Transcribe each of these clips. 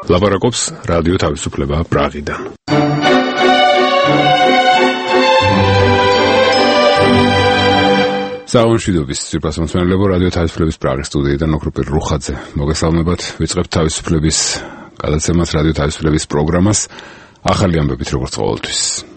ლაპარაკობს რადიო თავისუფლება პრაღიდან. საუნშვიდობის სიყვარულმცემელებო რადიო თავისუფლების პრაღის სტუდიიდან ოქროპირ რუხაძე. მოგესალმებათ, ვიწყებთ თავისუფლების გადაცემას, რადიო თავისუფლების პროგრამას, ახალი ამბებით როგორც ყოველთვის.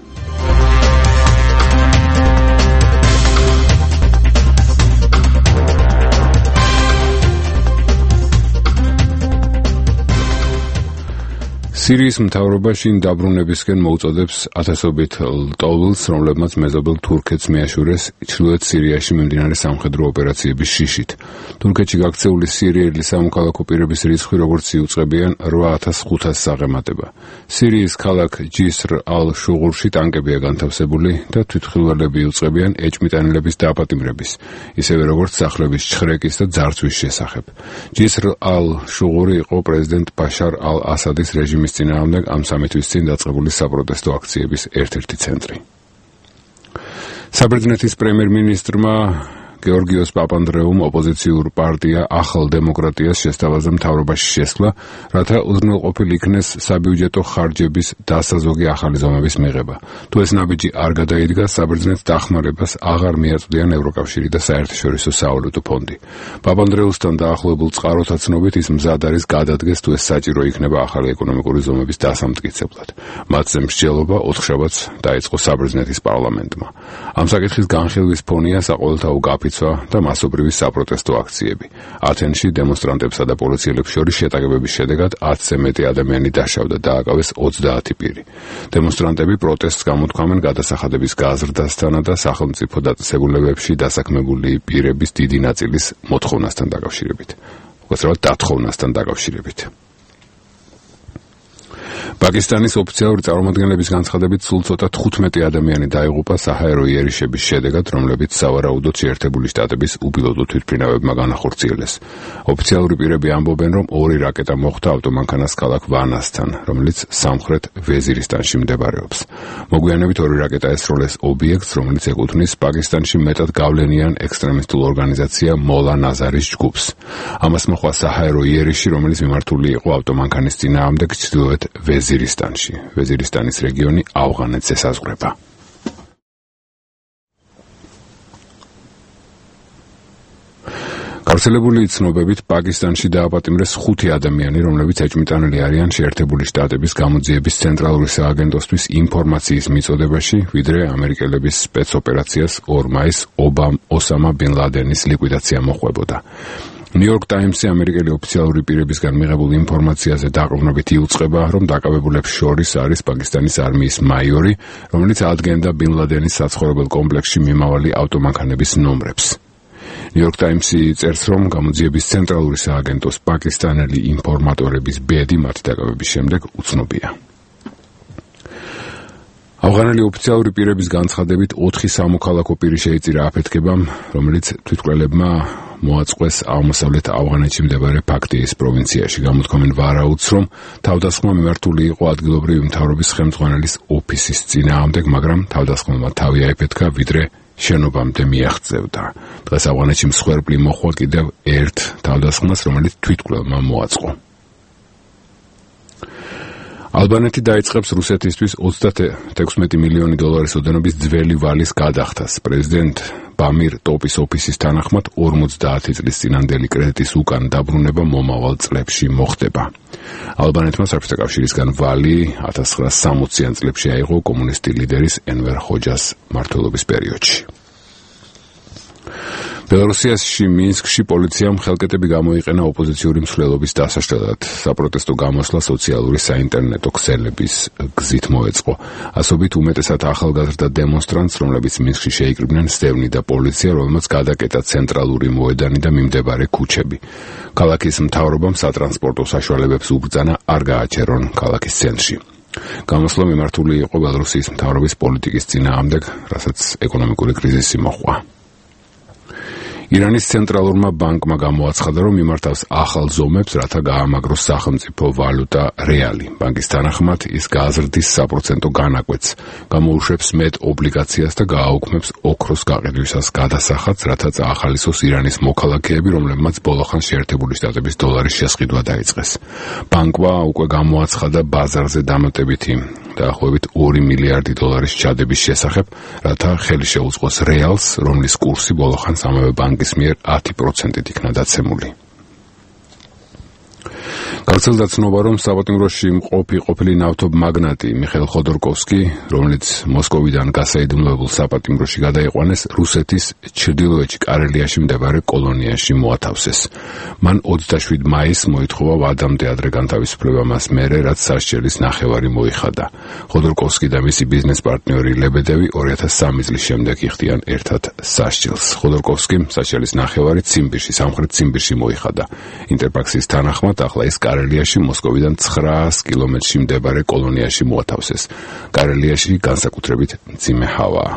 სირიის მთავრობა შინ დაბრუნებისკენ მოუწოდებს ათასობით ლტოლვილს, რომლებმაც მეზობელ თურქეთს მიაშურეს ჩრდილოეთ სირიაში მიმდინარე სამხედრო ოპერაციების შიშით. თურქეთში გაქცეული სირიელი სამოქალაქო პირების რიცხვი როგორც იუწყებიან 8500-ს აღემატება. სირიის ქალაქ ჯისრ ალ-შუღურში ტანკებია განთავსებული და თვითმხილველები იუწყებიან ეჭმიტანილების დაპატიმრების, ისევე როგორც სახლების ჩხრეკის და ძარცვის შესახებ. ჯისრ ალ-შუღური იყო პრეზიდენტ ბაშარ ალ-ასადის რეჟიმის წინააღმდეგ ამ სამი თვის წინ დაწყებული საპროტესტო აქციების ერთ-ერთი ცენტრი. საბერძნეთის პრემიერ-მინისტრმა გეორგიოს პაპანდრეუმ ოპოზიციურ პარტია ახალ დემოკრატიას შესთავაზა მთავრობაში შესვლა, რათა უზრუნველყოფილ იქნეს საბიუჯეტო ხარჯების დასაზოგი ახალი ზომების მიღება. თუ ეს ნაბიჯი არ გადაიდგა, საბერძნეთს დახმარებას აღარ მიაწვდიან ევროკავშირი და საერთაშორისო სავალუტო ფონდი. პაპანდრეუსთან დაახლოებულ წყაროთა ცნობით ის მზად არის გადადგეს, თუ ეს საჭირო იქნება ახალი ეკონომიკური ზომების დასამტკიცებლად. მათზე მსჯელობა ოთხშაბათს დაიწყო საბერძნეთის პარლამენტმა. ამ საკითხის განხილვის ფონია საყოველთაო გაფიცვა და მასობრივი საპროტესტო აქციები. ათენში დემონსტრანტებსა და პოლიციელებს შორის შეტაკებების შედეგად 10-ზე მეტი ადამიანი დაშავდა და აკავეს 30 პირი. დემონსტრანტები პროტესტს გამოთქვამენ გადასახადების გაზრდასთან და სახელმწიფო დაწესებულებებში დასაქმებული პირების დიდი ნაწილის მოთხოვნასთან დაკავშირებით. უბრალოდ დათხოვნასთან დაკავშირებით. პაკისტანის ოფიციალური წარმომადგენლების განცხადებით სულ ცოტა 15 ადამიანი დაიღუპა საჰაერო იერიშების შედეგად, რომლებიც სავარაუდოდ შეერთებული შტატების უპილოტო თვითმფრინავებმა განახორციელეს. ოფიციალური პირები ამბობენ, რომ 2 რაკეტა მოხვდა ავტომანქანას ქალაქ ვანასთან, რომელიც სამხრეთ ვეზირისტანში მდებარეობს. მოგვიანებით 2 რაკეტა ესროლეს ობიექტს, რომელიც ეკუთვნის პაკისტანში მეტად გავლენიან ექსტრემისტულ ორგანიზაცია მოლა ნაზარის ჯგუფს. ამას მოჰყვა საჰაერო იერიში, რომელიც მიმართული იყო ავტომანქანის წინააღმდეგ ჩრდილოეთ ვეზირისტანში. ვეზირისტანის რეგიონი ავღანეთს ესაზღვრება. გავრცელებული ცნობებით პაკისტანში დააპატიმრეს 5 ადამიანი, რომლებიც ეჭმიტანილი არიან შეერთებული შტატების გამოძიების ცენტრალური სააგენტოსთვის ინფორმაციის მიწოდებაში, ვიდრე ამერიკელების სპეცოპერაციას 2 მაისს ოსამა ბინ ლადენის ლიკვიდაცია მოჰყვებოდა. ნიუ-იორკ ტაიმსი ამერიკელი ოფიციალური პირებისგან მიღებულ ინფორმაციაზე დაყრდნობით იუწყება, რომ დაკავებულებს შორის არის პაკისტანის არმიის მაიორი, რომელიც ადგენდა ბინ ლადენის საცხოვრებელ კომპლექსში მიმავალი ავტომანქანების ნომრებს. ნიუ-იორკ ტაიმსი წერს, რომ გამოძიების ცენტრალური სააგენტოს პაკისტანელი ინფორმატორების ბედი მათი დაკავების შემდეგ უცნობია. ავღანელი ოფიციალური პირების განცხადებით 4 სამოქალაქო პირი შეიწირა აფეთქებამ, რომელიც თვითმკვლელებმა მოაწყვეს აღმოსავლეთ ავღანეთში მდებარე ფაქტიის პროვინციაში. გამოთქვამენ ვარაუდს, რომ თავდასხმა მიმართული იყო ადგილობრივი მთავრობის ხელმძღვანელის ოფისის წინააღმდეგ, მაგრამ თავდასხმელმა თავი აიფეთქა, ვიდრე შენობამდე მიაღწევდა. დღეს ავღანეთში მსხვერპლი მოჰყვა კიდევ ერთ თავდასხმას, რომელიც თვითმკვლელმა მოაწყო. ალბანეთი დაიწყებს რუსეთისთვის 36 მილიონი დოლარის ოდენობის ძველი ვალის გადახდას. პრეზიდენტ ბამირ ტოპის ოფისის თანახმად 50 წლის წინანდელი კრედიტის უკან დაბრუნება მომავალ წლებში მოხდება. ალბანეთმა საბჭოთა კავშირისგან ვალი 1960-იან წლებში აიღო კომუნისტი ლიდერის ენვერ ხოჯას მმართველობის პერიოდში. ბელორუსიაში მინსკში პოლიციამ ხელკეტები გამოიყენა ოპოზიციური მსვლელობის დასაშლელად. საპროტესტო გამოსვლა სოციალური საინტერნეტო ქსელების გზით მოეწყო. ასობით უმეტესად ახალგაზრდა დემონსტრანტს, რომლებიც მინსკში შეიკრიბნენ, სტევნიდა პოლიცია, რომელმაც გადაკეტა ცენტრალური მოედანი და მიმდებარე ქუჩები. ქალაქის მთავრობამ სატრანსპორტო საშუალებებს უბრძანა არ გააჩერონ ქალაქის ცენტრში. გამოსვლა მიმართული იყო ბელორუსიის მთავრობის პოლიტიკის წინააღმდეგ, რასაც ეკონომიკური კრიზისი მოჰყვა. ირანის ცენტრალურმა ბანკმა გამოაცხადა, რომ მიმართავს ახალ ზომებს, რათა გაამაგროს სახელმწიფო ვალუტა რეალი. ბანკის თანახმად ის გააზრდის საპროცენტო განაკვეთს, გამოუშვებს მეტ ობლიგაციას და გააუქმებს ოქროს გაყიდვისას გადასახადს, რათა წაახალისოს ირანის მოქალაქეები, რომლებმაც ბოლოხან შეერთებული შტატების დოლარის შესყიდვა დაიწყეს. ბანკმა უკვე გამოაცხადა ბაზარზე დამატებითი დაახლოებით 2 მილიარდი დოლარის ჩადების შესახებ, რათა ხელი შეუწყოს რეალს, რომლის კურსი ბოლოხან სამივე ბანკის მიერ 10%-ით იქნა დაცემული. გავრცელდა ცნობა, რომ საპატიმროში მყოფი ყოფილი ნავთობმაგნატი მიხეილ ხოდორკოვსკი, რომელიც მოსკოვიდან გასაიდუმლოებულ საპატიმროში გადაიყვანეს, რუსეთის ჩრდილოეთში კარელიაში მდებარე კოლონიაში მოათავსეს. მან 27 მაისს მოითხოვა ვადამდე ადრე განთავისუფლება მას მერე, რაც სასჯელის ნახევარი მოიხადა. ხოდორკოვსკი და მისი ბიზნეს პარტნიორი ლებედევი 2003 წლის შემდეგ იხდიან ერთად სასჯელს. ხოდორკოვსკიმ სასჯელის ნახევარი ციმბირში, სამხრეთ ციმბირში მოიხადა. ინტერფაქსის თანახმად ახლა ის კარელიაში მოსკოვიდან 900 კილომეტრში მდებარე კოლონიაში მოათავსეს. კარელიაში განსაკუთრებით მძიმე ჰავაა.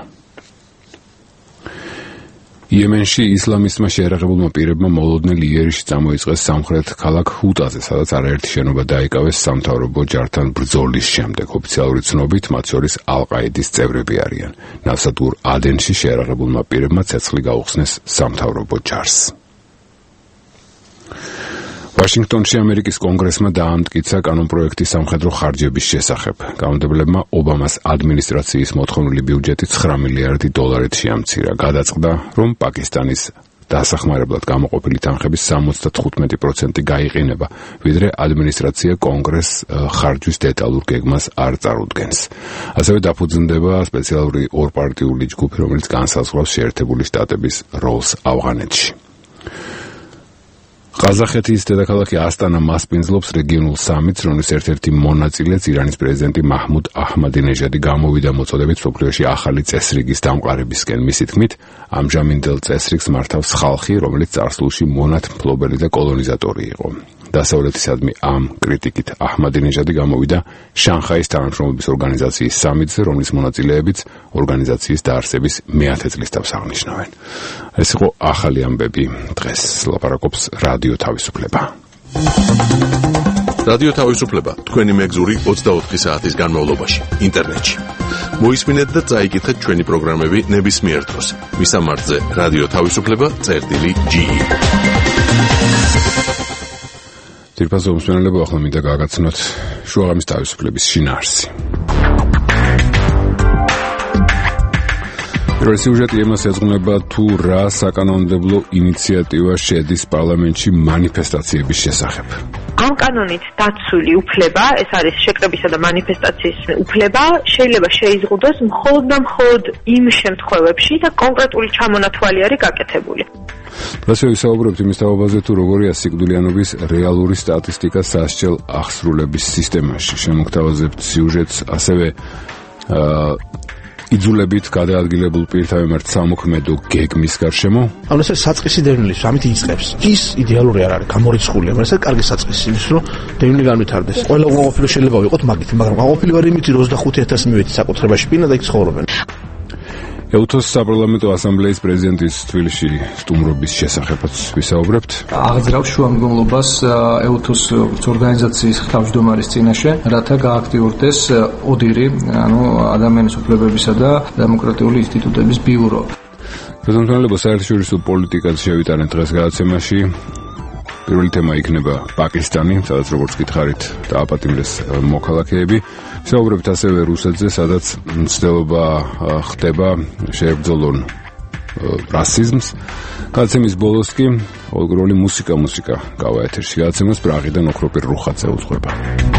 იემენში ისლამისტმა შეერაღებულმა პირებმა მოლოდნელ იერიშში წამოიწყეს სამხრეთ ქალაქ ჰუტაზე, სადაც არაერთი შენობა დაიკავეს სამთავრობო ჯართან ბრძოლის შემდეგ. ოფიციალური ცნობით მათ შორის ალ-ყაიდის წევრები არიან. ნავსადგურ ადენში შეერაღებულმა პირებმა ცეცხლი გაუხსნეს სამთავრობო ჯარს. ვაშინგტონში ამერიკის კონგრესმა დაამტკიცა კანონპროექტი სამხედრო ხარჯების შესახებ. კანონმდებლებმა ობამას ადმინისტრაციის მოთხოვნილი ბიუჯეტი 9 მილიარდი დოლარით შეამცირა. გადაწყდა, რომ პაკისტანის დასახმარებლად გამოყოფილი თანხების 75% გაიყინება, ვიდრე ადმინისტრაცია კონგრესს ხარჯვის დეტალურ გეგმას არ წარუდგენს. ასევე დაფუძნდება სპეციალური ორპარტიული ჯგუფი, რომელიც განსაზღვრავს შეერთებული შტატების როლს ავღანეთში. ყაზახეთის დედაქალაქი ასტანა მასპინძლობს რეგიონულ სამიტს, რომლის ერთ-ერთი მონაწილეც ირანის პრეზიდენტი მაჰმუდ აჰმადინეჟადი გამოვიდა მოწოდებით მსოფლიოში ახალი წესრიგის დამყარებისკენ. მისი თქმით, ამჟამინდელ წესრიგს მართავს ხალხი, რომელიც წარსულში მონათმფლობელი და კოლონიზატორი იყო. დასავლეთისადმი ამ კრიტიკით აჰმადინეჟადი გამოვიდა შანხაის თანამშრომლობის ორგანიზაციის სამიტზე, რომლის მონაწილეებიც ორგანიზაციის დაარსების 100 წლის თავს აღნიშნავენ. ეს იყო ახალი ამბები დღეს. ლაპარაკობს რადიო თავისუფლება. რადიო თავისუფლება, თქვენი მეგზური 24 საათის განმავლობაში, ინტერნეტში. მოისმინეთ და წაიკითხეთ ჩვენი პროგრამები ნებისმიერ დროს. მისამართზე რადიო თავისუფლება.ge. ძირფასო მსმენელებო, ახლა მინდა გაგაცნოთ შუაღამის თავისუფლების შინაარსი. პირველი სიუჟეტი იმას ეძღვნება, თუ რა საკანონმდებლო ინიციატივა შედის პარლამენტში მანიფესტაციების შესახებ. ამ კანონით დაცული უფლება, ეს არის შეკრებისა და მანიფესტაციის უფლება, შეიძლება შეიზღუდოს მხოლოდ და მხოლოდ იმ შემთხვევებში და კონკრეტული ჩამონათვალი არის გაკეთებული. ასე ვისაუბრებთ იმის თაობაზე, თუ როგორია სიკვდილიანობის რეალური სტატისტიკა სასჯელ აღსრულების სისტემაში. შემოგთავაზებთ სიუჟეტს ასევე იძულებით გადაადგილებულ პირთა მიმართ სამოქმედო გეგმის გარშემო. ანუ ეს საწყისი დევნილის ამით იწყებს. ის იდეალური არ არის, გამორიცხულია, მაგრამ ეს კარგი საწყისი იმის, რომ დევნილი განვითარდეს. ყველა უყოფილო შეიძლება ვიყოთ მაგით, მაგრამ უყოფილი ვარ იმით, 25,000 მივედი საკუთრებაში პირნა და იქ ცხოვრობენ. ეუთოს საპარლამენტო ასამბლეის პრეზიდენტის თბილისში სტუმრობის შესახებაც ვისაუბრებთ. აღძრავს შუამდგომლობას ეუთოს ორგანიზაციის თავმჯდომარის წინაშე, რათა გააქტიურდეს ოდირი, ანუ ადამიანის უფლებებისა და დემოკრატიული ინსტიტუტების ბიურო. პრეზიდენტებო, საერთაშორისო პოლიტიკას შევიტანეთ დღეს გადაცემაში. პირველი თემა იქნება პაკისტანი, სადაც როგორც გითხარით, დააპატიმრეს მოქალაქეები. ვისაუბრებთ ასევე რუსეთზე, სადაც მცდელობა ხდება შეებრძოლონ რასიზმს. გადაცემის ბოლოს კი ყოველგვარი მუსიკა გავა ეთერში. გადაცემას პრაღიდან ოქროპირ რუხაძე უძღვება.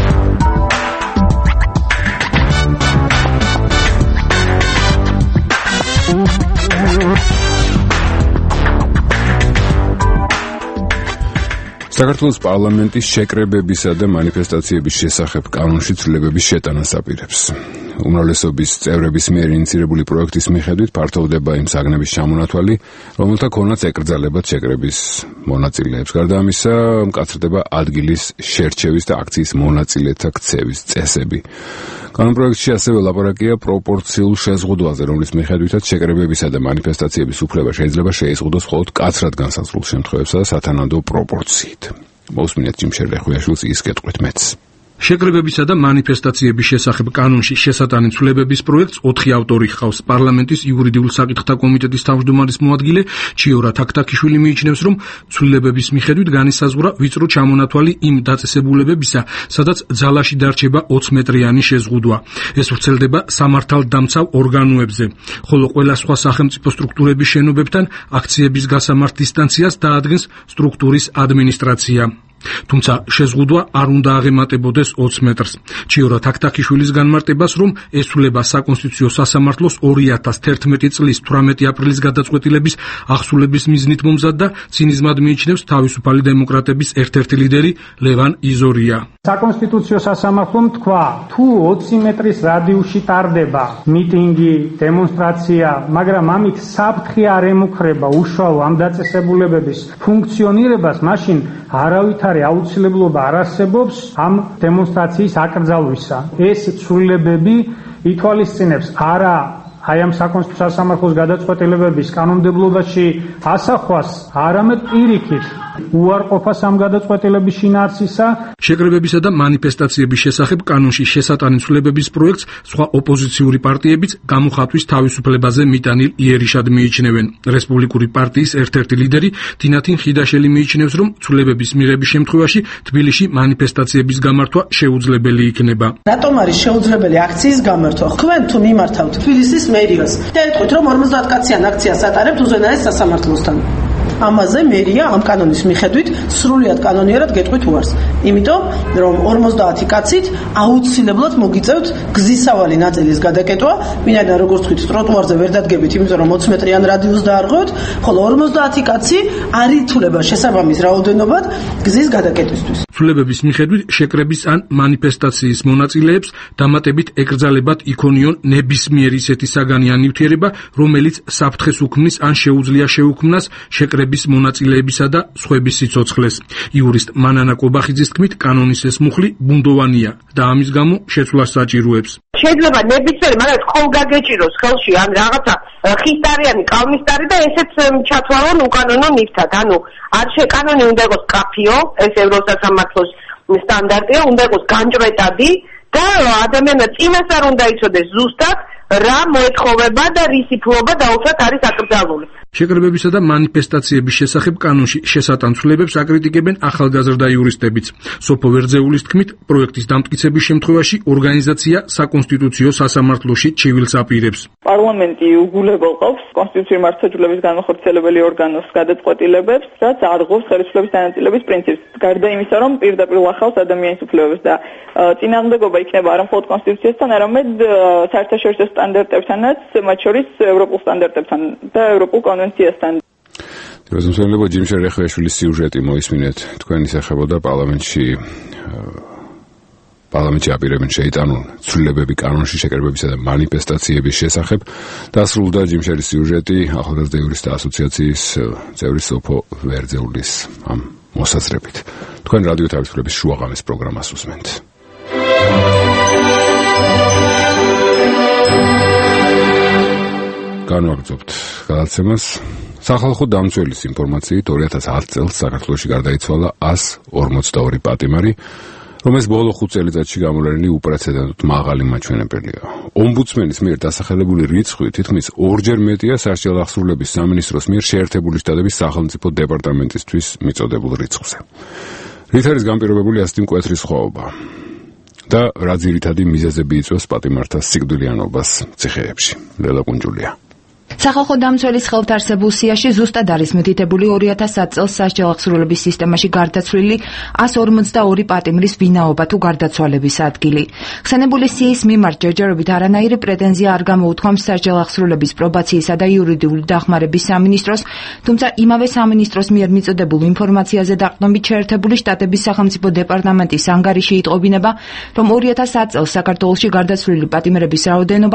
საქართველოს პარლამენტის შეკრებებისა და მანიფესტაციების შესახებ კანონში ცვლილებების შეტანას აპირებს. უმრავლესობის წევრების მიერ ინიციირებული პროექტის მიხედვით ფართოვდება იმ საგნების ჩამონათვალი, რომელთა ქონაც ეკრძალებათ შეკრების მონაწილეებს. გარდა ამისა, მკაცრდება ადგილის შერჩევის და აქციის მონაწილეთა ქცევის წესები. კანონპროექტში ასევე ლაპარაკია პროპორციულ შეზღუდვაზე, რომლის მიხედვითაც შეკრებებისა და მანიფესტაციების უფლება შეიძლება შეიზღუდოს მხოლოდ მკაცრად განსაზღვრულ შემთხვევებსა და სათანადო პროპორციით. მოусმინეთ ჯიმშერ რეხვიაშვილს ის კეთყვით მეც. შეკრებებისა და მანიფესტაციების შესახებ კანონში შესატანი ცვლილებების პროექტს 4 ავტორი ჰყავს. პარლამენტის იურიდიულ საკითხთა კომიტეტის თავმჯდომარის მოადგილე ჩიორა თაქთაქიშვილი მიიჩნევს, რომ ცვლილებების მიხედვით განისაზღვრა ვიწრო ჩამონათვალი იმ დაწესებულებებისა, სადაც ძალაში დარჩება 20 მეტრიანი შეზღუდვა. ეს ვრცელდება სამართალდამცავ ორგანოებზე, ხოლო ყველა სხვა სახელმწიფო სტრუქტურების შენობებთან აქციების გასამართ დისტანციას დაადგენს სტრუქტურის ადმინისტრაცია. თუმცა შეზღუდვა არ უნდა აღემატებოდეს 20 მეტრს. ჩიორა თაქთაქიშვილის განმარტებას, რომ ესულება საკონსტიტუციო სასამართლოს 2011 წლის 18 აპრილის გადაწყვეტილების ახსულების მიზნით მომზადდა, ცინიზმად მიიჩნევს თავისუფალი დემოკრატების ერთ-ერთი ლიდერი ლევან იზორია. საკონსტიტუციო სასამართლომ თქვა, თუ 20 მეტრის რადიუსში ტარდება მიტინგი, დემონსტრაცია, მაგრამ ამით საფრთხე არ ემუქრება უშუალო ამ დაწესებულებების ფუნქციონირებას, მაშინ არავითარი აუცილებლობა არ არსებობს ამ დემონსტრაციის აკრძალვისა. ეს ცვლილებები ითვალისწინებს არა აი ამ საკონსტიტუციო სასამართლოს გადაწყვეტილებების კანონმდებლობაში ასახვას, არამედ პირიქით უარყოფას ამ გადაწყვეტილების შინაარსისა. შეკრებებისა და მანიფესტაციების შესახებ კანონში შესატანი ცვლილებების პროექტს სხვა ოპოზიციური პარტიებიც გამოხატვის თავისუფლებაზე მიტანილ იერიშად მიიჩნევენ. რესპუბლიკური პარტიის ერთ-ერთი ლიდერი თინათინ ხიდაშელი მიიჩნევს, რომ ცვლილებების მიღების შემთხვევაში თბილისში მანიფესტაციების გამართვა შეუძლებელი იქნება. რატომ არის შეუძლებელი აქციის გამართვა? თქვენ თუ მიმართავთ თბილისის მერიას და ეტყვით, რომ 50 კაციან აქციას ატარებთ უზენაეს სასამართლოსთან. ამაზე მერია ამ კანონის მიხედვით სრულიად კანონიერად გეტყვით უარს. იმიტომ, რომ 50 კაცით აუცილებლად მოგიწევთ გზისავალი ნაწილის გადაკეტვა, ვინაიდან როგორც თქვით, ტროტუარზე ვერ დადგებით, იმიტომ რომ 20 მეტრიან რადიუსს დაარღვევთ, ხოლო 50 კაცი არ ითვლება შესაბამის რაოდენობად გზის გადაკეტვისთვის. ცვლილებების მიხედვით შეკრების ან მანიფესტაციის მონაწილეებს დამატებით ეკრძალებათ იქონიონ ნებისმიერი ისეთი საგანი ან ნივთიერება, რომელიც საფრთხეს უქმნის ან შეუძლია შეუქმნას შეკრების მონაწილეებისა და სხვების სიცოცხლეს. იურისტ მანანა კობახიძის თქმით, კანონის ეს მუხლი ბუნდოვანია და ამის გამო შეცვლას საჭიროებს. შეიძლება ნებისმიერი, მაგრამ ხოლგაგეჭიროს ხელში ან რაღაცა ხისტარიანი, კალმისტარი და ესეც ჩათვალონ უკანონო ნივთად. ანუ არ კანონი უნდა იყოს კაფიო, ეს ევროსასამართლოს სტანდარტია, უნდა იყოს განჭრეტადი და ადამიანმა წინასწარ უნდა იცოდეს ზუსტად რა მოეთხოვება და რის ფლობა დაუშვათ არის აკრძალული. შეკრებებისა და მანიფესტაციების შესახებ კანონში შესატან ცვლილებებს აკრიტიკებენ ახალგაზრდა იურისტებიც. სოფო ვერძეულის თქმით, პროექტის დამტკიცების შემთხვევაში ორგანიზაცია საკონსტიტუციო სასამართლოში ჩივილს აპირებს. პარლამენტი უგულებელყოფს კონსტიტუციური მართლმსაჯულების განმახორციელებელი ორგანოს გადაწყვეტილებებს, რაც არღვევს ხელისუფლების დანაწილების პრინციპს. გარდა იმისა, რომ პირდაპირ უახავს ადამიანის უფლებებს და წინააღმდეგობა იქნება არა მხოლოდ კონსტიტუციასთან, არამედ საერთაშორისო სტანდარტებთანაც, მათ შორის ევროპულ სტანდარტებთან და ევროპულ კონვენციასთან. როზმსონლებო ჯიმშერ რეხვიაშვილის სიუჟეტი მოისმინეთ. თქვენ ისახებოდა პარლამენტში აპირებენ შეიტანონ ცვლილებები კანონში შეკრებებისა და მანიფესტაციების შესახებ. დასრულდა ჯიმშერის სიუჟეტი ახალგაზრდა იურისტთა ასოციაციის წევრის სოფო ვერძეულის ამ მოსაზრებით. თქვენ რადიო თავისუფლების შუაღამის პროგრამას უსმენთ. განვაგრძობთ გადაცემას. სახალხო დამცველის ინფორმაციით 2010 წელს საქართველოში გარდაიცვალა 142 პატიმარი, რომელიც ბოლო 5 წელიწადში გამოვლენილი უპრეცედენტოდ მაღალი მაჩვენებელია. ომბუდსმენის მიერ დასახელებული რიცხვი თითქმის 2-ჯერ მეტია სასჯელ აღსრულების სამინისტროს მიერ შეერთებული შტატების სახელმწიფო დეპარტამენტისთვის მიწოდებულ რიცხვზე. რით არის განპირობებული ასეთი მკვეთრი სხვაობა და რა ძირითადი მიზეზები იწვევს პატიმართა სიკვდილიანობას ციხეებში? ლელა კუნჯულია. სახალხო დამცველის ხელთარსებულ სიაში ზუსტად არის მითითებული 2010 წელს სასჯელ აღსრულების სისტემაში გარდაცვლილი 152 პატიმრის ვინაობა თუ გარდაცვალების ადგილი. ხსენებული სიის მიმართ ჯერჯერობით არანაირი პრეტენზია არ გამოუთქვამს სასჯელ აღსრულების პრობაციისა და იურიდიული დახმარების სამინისტროს, თუმცა იმავე სამინისტროს მიერ მიწოდებულ ინფორმაციაზე დაყრდნობით შეერთებული შტატების სახელმწიფო დეპარტამენტის ანგარიში იტყობინება, რომ 2010 წელს საქართველოში გარდაცვლილი პატიმრების რაოდენობა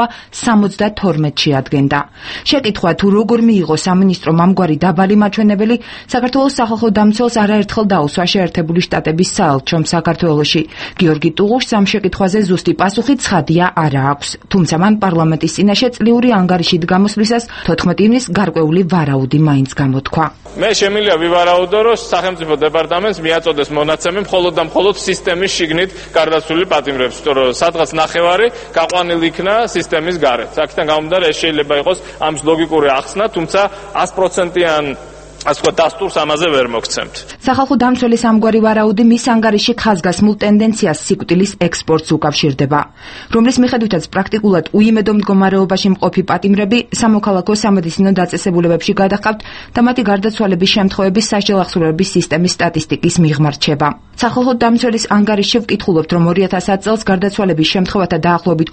72-ში ადგენდა. შეკითხვა თუ როგორ მიიღო სამინისტრომ ამგვარი დაბალი მაჩვენებელი, საქართველოს სახალხო დამცველს არაერთხელ დაუსვა შეერთებული შტატების საელჩომ საქართველოში. გიორგი ტუღუშს ამ შეკითხვაზე ზუსტი პასუხი ცხადია არა აქვს, თუმცა მან პარლამენტის წინაშე წლიური ანგარიშით გამოსვლისას 14 ივნის გარკვეული ვარაუდი მაინც გამოთქვა. მე შემიძლია ვივარაუდო, რომ სახელმწიფო დეპარტამენტს მიაწოდეს მონაცემი მხოლოდ და მხოლოდ სისტემის შიგნით გარდაცვლილი პატიმრებს, რომ სადღაც ნახევარი გაყვანილი იქნა სისტემის გარეთ. აქედან გამომდინარე, ეს შეიძლება იყოს ამის ლოგიკური ახსნა, თუმცა 100%-იან დასტურს ამაზე ვერ მოგცემთ. სახალხო დამცველის ამგვარი ვარაუდი მის ანგარიში ხაზგასმულ ტენდენციას სიკვდილის ექსპორტს უკავშირდება, რომლის მიხედვითაც პრაქტიკულად უიმედო მდგომარეობაში მყოფი პატიმრები სამოქალაქო სამედიცინო დაწესებულებებში გადაჰყავთ და მათი გარდაცვალების შემთხვევების სასჯელ აღსრულების სისტემის სტატისტიკის მიღმა რჩება. სახალხო დამცველის ანგარიში ვკითხულობთ, რომ 2010 წელს გარდაცვალების შემთხვევათა დაახლოებით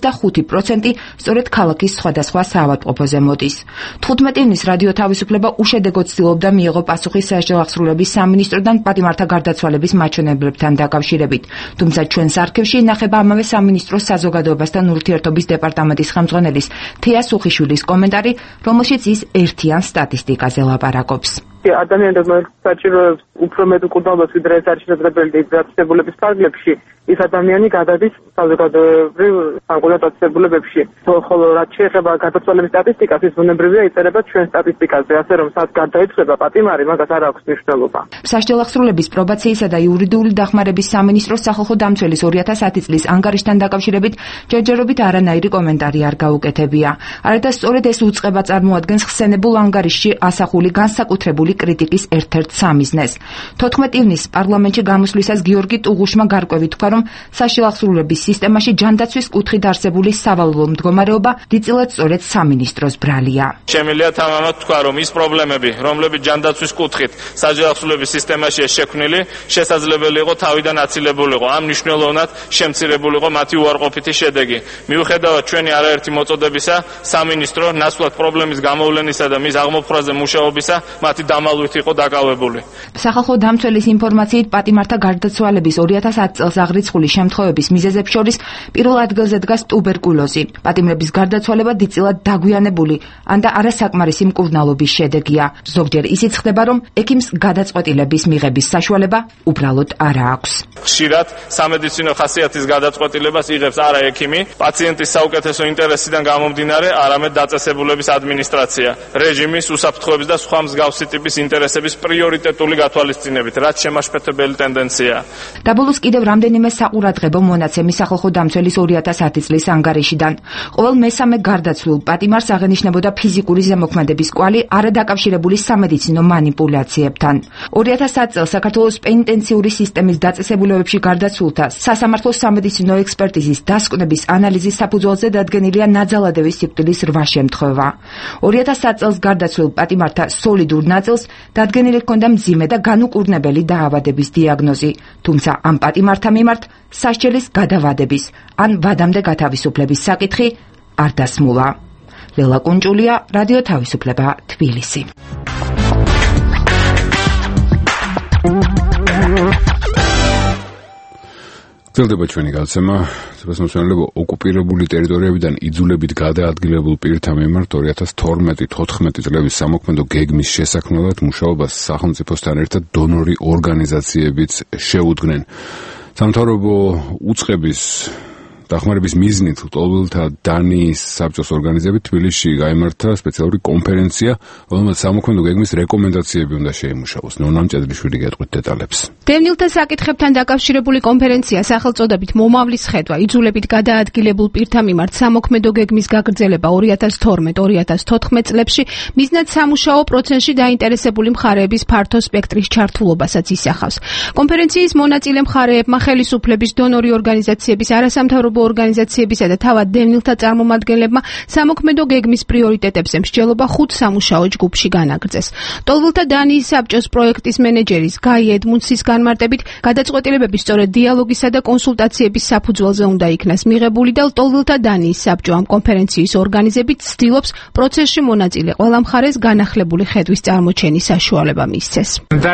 45% სწორედ ქალაქის სხვადასხვა საავადმყოფოზე მოდის. 15 ივნის რადიო თავისუფლება უშედეგოდ ცდილობდა მიიღო პასუხი სასჯელ აღსრულების სამინისტროდან პატიმართა გარდაცვალების მაჩვენებლებთან დაკავშირებით, თუმცა ჩვენს არქივში ინახება ამავე სამინისტროს საზოგადოებასთან ურთიერთობის დეპარტამენტის ხელმძღვანელის თეა სუხიშვილის კომენტარი, რომელშიც ის ერთიან სტატისტიკაზე ლაპარაკობს. ადამიანებმა საჭიროებს უფრო მეტ მკურნალობას, ვიდრე ეს არის შესაძლებელი დაწესებულების ფარგლებში, ის ადამიანი გადადის საზოგადოებრივ სამკურნალო დაწესებულებებში. ხოლო რაც შეეხება გარდაცვალების სტატისტიკას, ის ბუნებრივია იწერება ჩვენ სტატისტიკაზე, ასე რომ სად გარდაიცვალა პატიმარი, მაგას არ აქვს მნიშვნელობა. სასჯელ აღსრულების პრობაციისა და იურიდიული დახმარების სამინისტროს სახალხო დამცველის 2010 წლის ანგარიშთან დაკავშირებით ჯერჯერობით არანაირი კომენტარი არ გაუკეთებია. არადა სწორედ ეს უწყება წარმოადგენს ხსენებულ ანგარიშში ასახული განსაკუთრებული კრიტიკის ერთ-ერთ სამიზნეს. 14 ივნის პარლამენტში გამოსვლისას გიორგი ტუღუშმა გარკვევით თქვა, რომ სასჯელ აღსრულების სისტემაში ჯანდაცვის კუთხით არსებული სავალალო მდგომარეობა დიდწილად სწორედ სამინისტროს ბრალია. შემიძლია თამამად თქვა, რომ ის პრობლემები, რომლებიც ჯანდაცვის კუთხით სასჯელ აღსრულების სისტემაშია შექმნილი, შესაძლებელი იყო თავიდან აცილებულიყო, ამ მნიშვნელოვნად შემცირებულიყო მათი უარყოფითი შედეგი. მიუხედავად ჩვენი არაერთი მოწოდებისა, სამინისტრო ნაცვლად პრობლემის გამოვლენისა და მის აღმოფხვრაზე მუშაობისა მათი დამალვით იყო დაკავებული. სახალხო დამცველის ინფორმაციით პატიმართა გარდაცვალების 2010 წელს აღრიცხული შემთხვევების მიზეზებს შორის პირველ ადგილზე დგას ტუბერკულოზი. პატიმრების გარდაცვალება დიდწილად დაგვიანებული ან და არასაკმარისი მკურნალობის შედეგია. ზოგჯერ ისიც ხდება, რომ ექიმს გადაწყვეტილების მიღების საშუალება უბრალოდ არ აქვს. ხშირად სამედიცინო ხასიათის გადაწყვეტილებას იღებს არა ექიმი, პაციენტის საუკეთესო ინტერესიდან გამომდინარე, არამედ დაწესებულების ადმინისტრაცია, რეჟიმის, უსაფრთხოების და სხვა მსგავსი ტიპის ინტერესების პრიორიტეტული გათვალისწინებით, რაც შემაშფოთებელი ტენდენციაა. დაბოლოს კიდევ რამდენიმე საყურადღებო მონაცემი სახალხო დამცველის 2010 წლის ანგარიშიდან. ყოველ მესამე გარდაცვლილ პატიმარს აღენიშნებოდა ფიზიკური ზემოქმედების კვალი არადაკავშირებული სამედიცინო манипуляციებთან. 2010 წელს საქართველოს პენიტენციური სისტემის დაწესებულებებში გარდაცვლილთა სასამართლო სამედიცინო ექსპერტიზის დასკვნების ანალიზის საფუძველზე დადგენილია ნაძალადევის სიკვდილის 8 შემთხვევა. 2010 წელს გარდაცვლილ პატიმართა სოლიდურ ნაწილს დადგენილი ჰქონდა მძიმე და განუკურნებელი დაავადების დიაგნოზი, თუმცა ამ პატიმართა მიმართ სასჯელის გადავადების ან ვადამდე გათავისუფლების საკითხი არ დასმულა. ლელა კუნჭულია, რადიო თავისუფლება, თბილისი. გრძელდება ჩვენი გადაცემა. მოსმენელებო, ოკუპირებული ტერიტორიებიდან იძულებით გადაადგილებულ პირთა მიმართ 2012-14 წლების სამოქმედო გეგმის შესაქმნელად მუშაობას სახელმწიფოსთან ერთად დონორი ორგანიზაციებიც შეუდგნენ. სამთავრობო უწყების დახმარების მიზნით ლტოლვილთა დანიის საბჭოს ორგანიზებით თბილისში გაიმართა სპეციალური კონფერენცია, რომელმაც სამოქმედო გეგმის რეკომენდაციები უნდა შეიმუშაოს. ნონა მჭედლიშვილი გეტყვით დეტალებს. დევნილთა საკითხებთან დაკავშირებული კონფერენცია სახელწოდებით მომავლის ხედვა იძულებით გადაადგილებულ პირთა მიმართ სამოქმედო გეგმის გაგრძელება 2012-2014 წლებში მიზნად სამუშაო პროცესში დაინტერესებული მხარეების ფართო სპექტრის ჩართულობასაც ისახავს. კონფერენციის მონაწილე მხარეებმა ხელისუფლების დონორი ორგანიზაციების არასამთავრობო ორგანიზაციებისა და თავად დევნილთა წარმომადგენლებმა სამოქმედო გეგმის პრიორიტეტებზე მსჯელობა 5 სამუშაო ჯგუფში განაგრძეს. ტოლვილთა დანიის საბჭოს პროექტის მენეჯერის გაი ედმუნდსის განმარტებით, გადაწყვეტილებები სწორედ დიალოგისა და კონსულტაციების საფუძველზე უნდა იქნას მიღებული და ტოლვილთა დანიის საბჭო ამ კონფერენციის ორგანიზებით ცდილობს პროცესში მონაწილე ყველა მხარეს განახლებული ხედვის წარმოჩენის საშუალება მისცეს.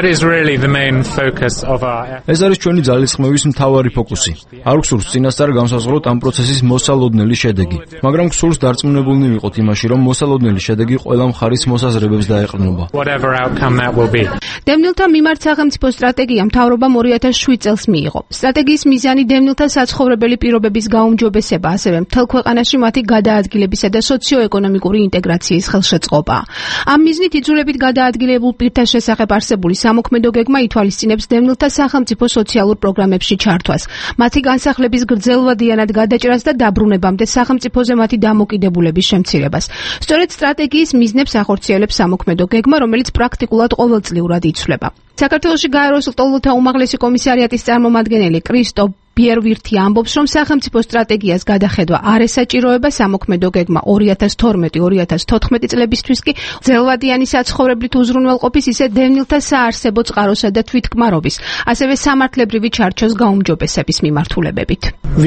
ეს არის ჩვენი ძალისხმევის მთავარი ფოკუსი. არ გვსურს წინასწარ განსაზღვროთ ამ პროცესის მოსალოდნელი შედეგი, მაგრამ გვსურს დარწმუნებულნი ვიყოთ იმაში, რომ მოსალოდნელი შედეგი ყველა მხარის მოსაზრებებს დაეყრდნობა. დევნილთა მიმართ სახელმწიფო სტრატეგია მთავრობამ 2007 წელს მიიღო. სტრატეგიის მიზანი დევნილთა საცხოვრებელი პირობების გაუმჯობესება, ასევე მთელ ქვეყანაში მათი გადაადგილებისა და სოციო-ეკონომიკური ინტეგრაციის ხელშეწყობა. ამ მიზნით იძულებით გადაადგილებულ პირთა შესახებ არსებული სამოქმედო გეგმა ითვალისწინებს დევნილთა სახელმწიფო სოციალურ პროგრამებში ჩართვას, მათი განსახლების გრძელვადიანად გადაჭრას და დაბრუნებამდე სახელმწიფოზე მათი დამოკიდებულების შემცირებას. სწორედ სტრატეგიის მიზნებს ახორციელებს სამოქმედო გეგმა, რომელიც პრაქტიკულად ყოველწლიურად იცვლება. საქართველოში გაეროს ტოლვილთა უმაღლესი კომისარიატის წარმომადგენელი კრისტო ბიერვირთი ამბობს, რომ სახელმწიფო სტრატეგიას გადახედვა არ ესაჭიროება სამოქმედო გეგმა 2012-2014 წლებისთვის კი ძელვადიანი საცხოვრებლით უზრუნველყოფის, ისე დევნილთა საარსებო წყაროსა და თვითკმარობის, ასევე სამართლებრივი ჩარჩოს გაუმჯობესების მიმართულებებით.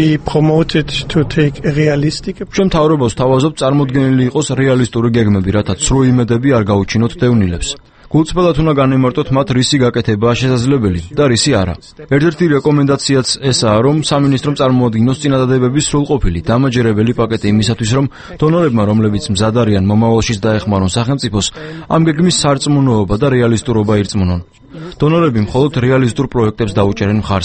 ჩვენ მთავრობას ვთავაზობთ წარმოდგენილი იყოს რეალისტური გეგმები, რათა ცრუ იმედები არ გაუჩინოთ დევნილებს. გულწრფელად უნდა განემარტოთ მათ რისი გაკეთებაა შესაძლებელი და რისი არა. ერთ-ერთი რეკომენდაციაც ესაა, რომ სამინისტრომ წარმოადგინოს წინადადებების სრულყოფილი დამაჯერებელი პაკეტი იმისათვის, რომ დონორებმა, რომლებიც მზად არიან მომავალშიც დაეხმარონ სახელმწიფოს, ამ გეგმის სარწმუნოობა და რეალისტურობა ირწმუნონ. დონორები მხოლოდ რეალისტურ პროექტებს დაუჭერენ მხარს.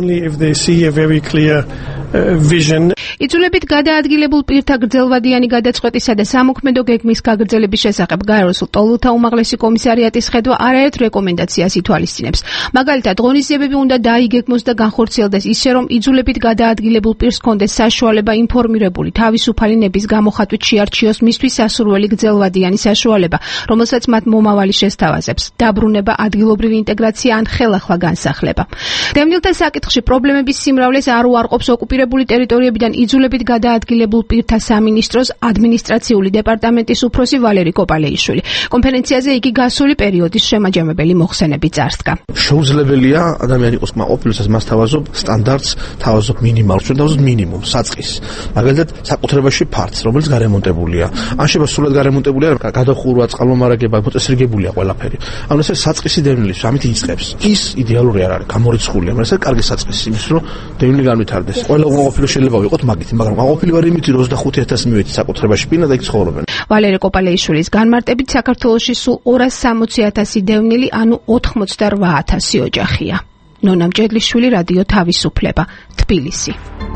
იძულებით გადაადგილებულ პირთა გრძელვადიანი გადაწყვეტისა და სამოქმედო გეგმის გაგრძელების შესახებ გაეროს ტოლვილთა უმაღლესი კომისარიატის ხედვა არაერთ რეკომენდაციას ითვალისწინებს. მაგალითად, ღონისძიებები უნდა დაიგეგმოს და განხორციელდეს ისე, რომ იძულებით გადაადგილებულ პირს ჰქონდეს საშუალება ინფორმირებული თავისუფალი ნების გამოხატვით შეარჩიოს მისთვის სასურველი გრძელვადიანი საშუალება, რომელსაც მათ მომავალი შესთავაზებს, დაბრუნება, ადგილობრივი ინტეგრაცია ან ხელახლა განსახლება. დევნილთა საკითხში პრობლემების სიმრავლეს არ უარყოფს ოკუპირებული ტერიტორიებიდან იძულებით გადაადგილებულ პირთა სამინისტროს ადმინისტრაციული დეპარტამენტის უფროსი ვალერი კოპალეიშვილი. კონფერენციაზე იგი გასული პერიოდის შემაჯამებელი მოხსენები წარსდგა. შეუძლებელია ადამიანი იყოს კმაყოფილოსაც მას თავაზობ სტანდარტს, თავაზობ მინიმალს, ჩვენ თავაზობ მინიმუმს, საწყისს. მაგალითად, საკუთრებაში ფართს, რომელიც გარემონტებულია. ან შეიძლება სრულად გარემონტებულია, გადახურვა, წყალმომარაგება, მოწესრიგებულია ყველაფერი. ანუ ეს საწყისი დევნილის, ამით იწყებს. ის იდეალური არ არის, გამორიცხულია, მაგრამ ეს კარგი საწყისი იმის, რომ დევნილი განვითარდეს. ყველა უკმაყოფილო შეიძლება ვიყოთ მაგით, მაგრამ კმაყოფილი ვარ იმით, 25,000 მივედი საკუთრებაში პირნა და იქ ცხოვრობენ. ვალერი კოპალეიშვილის განმარტებით, საქართველოში სულ 260,000 დევნილი, ანუ 88,000 ოჯახია. ნონა მჭედლიშვილი, რადიო თავისუფლება, თბილისი.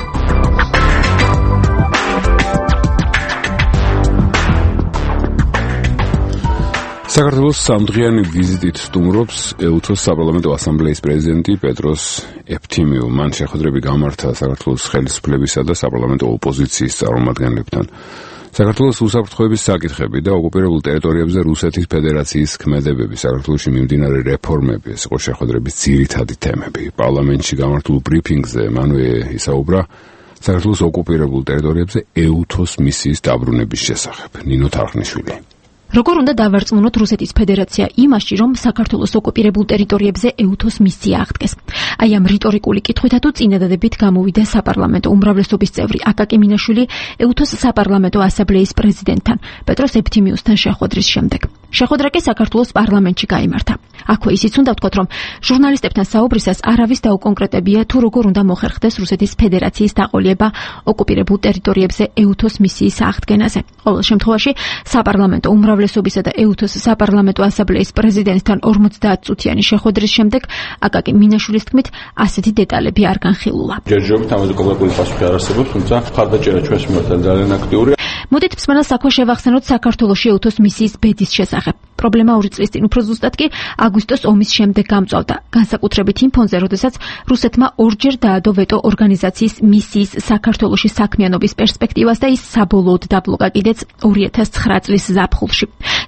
საქართველოს სამდღიანი ვიზიტით სტუმრობს ეუთოს საპარლამენტო ასამბლეის პრეზიდენტი პეტროს ეფთიმიუ. მან შეხვედრები გამართა საქართველოს ხელისუფლებისა და საპარლამენტო ოპოზიციის წარმომადგენლებთან. საქართველოს უსაფრთხოების საკითხები და ოკუპირებულ ტერიტორიებზე რუსეთის ფედერაციის ქმედებები, საქართველოში მიმდინარე რეფორმები, ეს იყო შეხვედრების ძირითადი თემები. პარლამენტში გამართულ ბრიფინგზე მანვე ისაუბრა საქართველოს ოკუპირებულ ტერიტორიებზე ეუთოს მისიის დაბრუნების შესახებ. ნინო თარხნიშვილი. როგორ უნდა დავარწმუნოთ რუსეთის ფედერაცია იმაში, რომ საქართველოს ოკუპირებულ ტერიტორიებზე ეუთოს მისია აღდგეს? აი ამ რიტორიკული კითხვითა თუ წინადადებით გამოვიდა საპარლამენტო უმრავლესობის წევრი აკაკი მინაშვილი ეუთოს საპარლამენტო ასამბლეის პრეზიდენტთან პეტროს ეფთიმიუსთან შეხვედრის შემდეგ. შეხვედრა კი საქართველოს პარლამენტში გაიმართა. აქვე ისიც უნდა ვთქვათ, რომ ჟურნალისტებთან საუბრისას არავის დაუკონკრეტებია თუ როგორ უნდა მოხერხდეს რუსეთის ფედერაციის დაყოლება ოკუპირებულ ტერიტორიებზე ეუთოს მისიის აღდგენაზე. ყოველ შემთხვევაში საპარლამენტო უმრავლესობისა და ეუთოს საპარლამენტო ასამბლეის პრეზიდენტთან 50 წუთიანი შეხვედრის შემდეგ აკაკი მინაშვილის თქმით ასეთი დეტალები არ განხილულა. ჯერჯერობით ამაზე კონკრეტული პასუხი არ არსებობს, თუმცა მხარდაჭერა ჩვენს მიმართ ძალიან აქტიურია. მოდით მსმენელს აქვე შევახსენოთ საქართველოში ეუთოს მისიის ბედის შესახებ. პრობლემა 2 წლის წინ უფრო ზუსტად კი აგვისტოს ომის შემდეგ გამწვავდა. განსაკუთრებით იმ ფონზე, როდესაც რუსეთმა ორჯერ დაადო ვეტო ორგანიზაციის მისიის საქართველოში საქმიანობის პერსპექტივას და ის საბოლოოდ დაბლოკა კიდეც 2009 წლის ზაფხულში.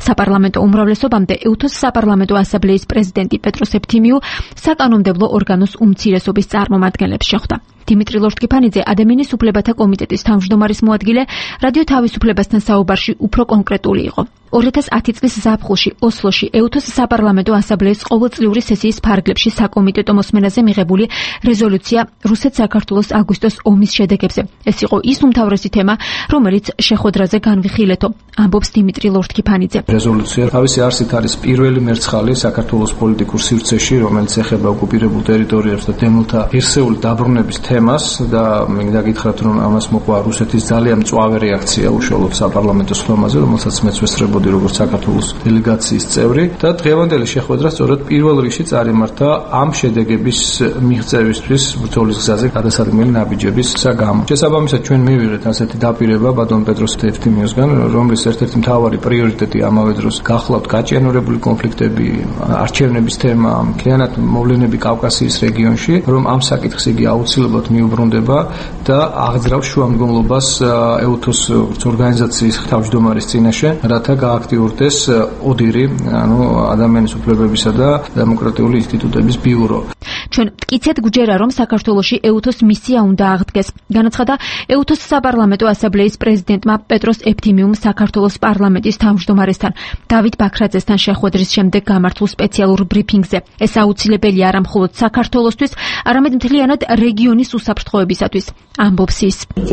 საპარლამენტო უმრავლესობამდე ეუთოს საპარლამენტო ასამბლეის პრეზიდენტი პეტროს ეფთიმიუ საკანონმდებლო ორგანოს უმცირესობის წარმომადგენლებს შეხვდა. დიმიტრი ლორთქიფანიძე ადამიანის უფლებათა კომიტეტის თავმჯდომარის მოადგილე რადიო თავისუფლებასთან საუბარში უფრო კონკრეტული იყო. 2010 წლის ზაფხულში ოსლოში ეუთოს საპარლამენტო ასამბლეის ყოველწლიური სესიის ფარგლებში საკომიტეტო მოსმენაზე მიღებული რეზოლუცია რუსეთ-საქართველოს აგვისტოს ომის შედეგებზე. ეს იყო ის უმთავრესი თემა, რომელიც შეხვედრაზე განვიხილეთო, ამბობს დიმიტრი ლორთქიფანიძე. რეზოლუცია თავისი არსით არის პირველი მერცხალი საქართველოს პოლიტიკურ სივრცეში, რომელიც ეხება ოკუპირებულ ტერიტორიებს და დემილთა ღირსეული დაბრუნების თემას და მინდა გითხრათ, რომ ამას მოყვა რუსეთის ძალიან მწვავე რეაქცია უშუალოდ საპარლამენტო სხდომაზე, რომელსაც მეც ვესწრებოდი როგორც საქართველოს დელეგაციის წევრი და დღევანდელი შეხვედრა სწორედ პირველ რიგში წარიმართა ამ შედეგების მიღწევისთვის ბრძოლის გზაზე გადასადგმელი ნაბიჯების საგამო. შესაბამისად ჩვენ მივიღეთ ასეთი დაპირება ბატონ პეტროს ეფთიმიუსგან, რომლის ერთ-ერთი მთავარი პრიორიტეტი ამავე დროს გახლავთ გაჭიანურებული კონფლიქტები, არჩევნების თემა, მთლიანად მოვლენები კავკასიის რეგიონში, რომ ამ საკითხს იგი აუცილებლად მიუბრუნდება და აღძრავს შუამდგომლობას ეუთოს ორგანიზაციის თავმჯდომარის წინაშე, რათა გააქტიურდეს ოდირი, ადამიანის უფლებებისა და დემოკრატიული ინსტიტუტების ბიურო. ჩვენ მტკიცედ გვჯერა, რომ საქართველოში ეუთოს მისია უნდა აღდგეს. განაცხადა ეუთოს საპარლამენტო ასამბლეის პრეზიდენტმა პეტროს ეფთიმიუმ საქართველოს პარლამენტის თავმჯდომარესთან დავით ბაქრაძესთან შეხვედრის შემდეგ გამართულ სპეციალურ ბრიფინგზე. ეს აუცილებელია არა მხოლოდ საქართველოსთვის, არამედ მთლიანად რეგიონის უსაფრთხოებისათვის, ამბობს ის.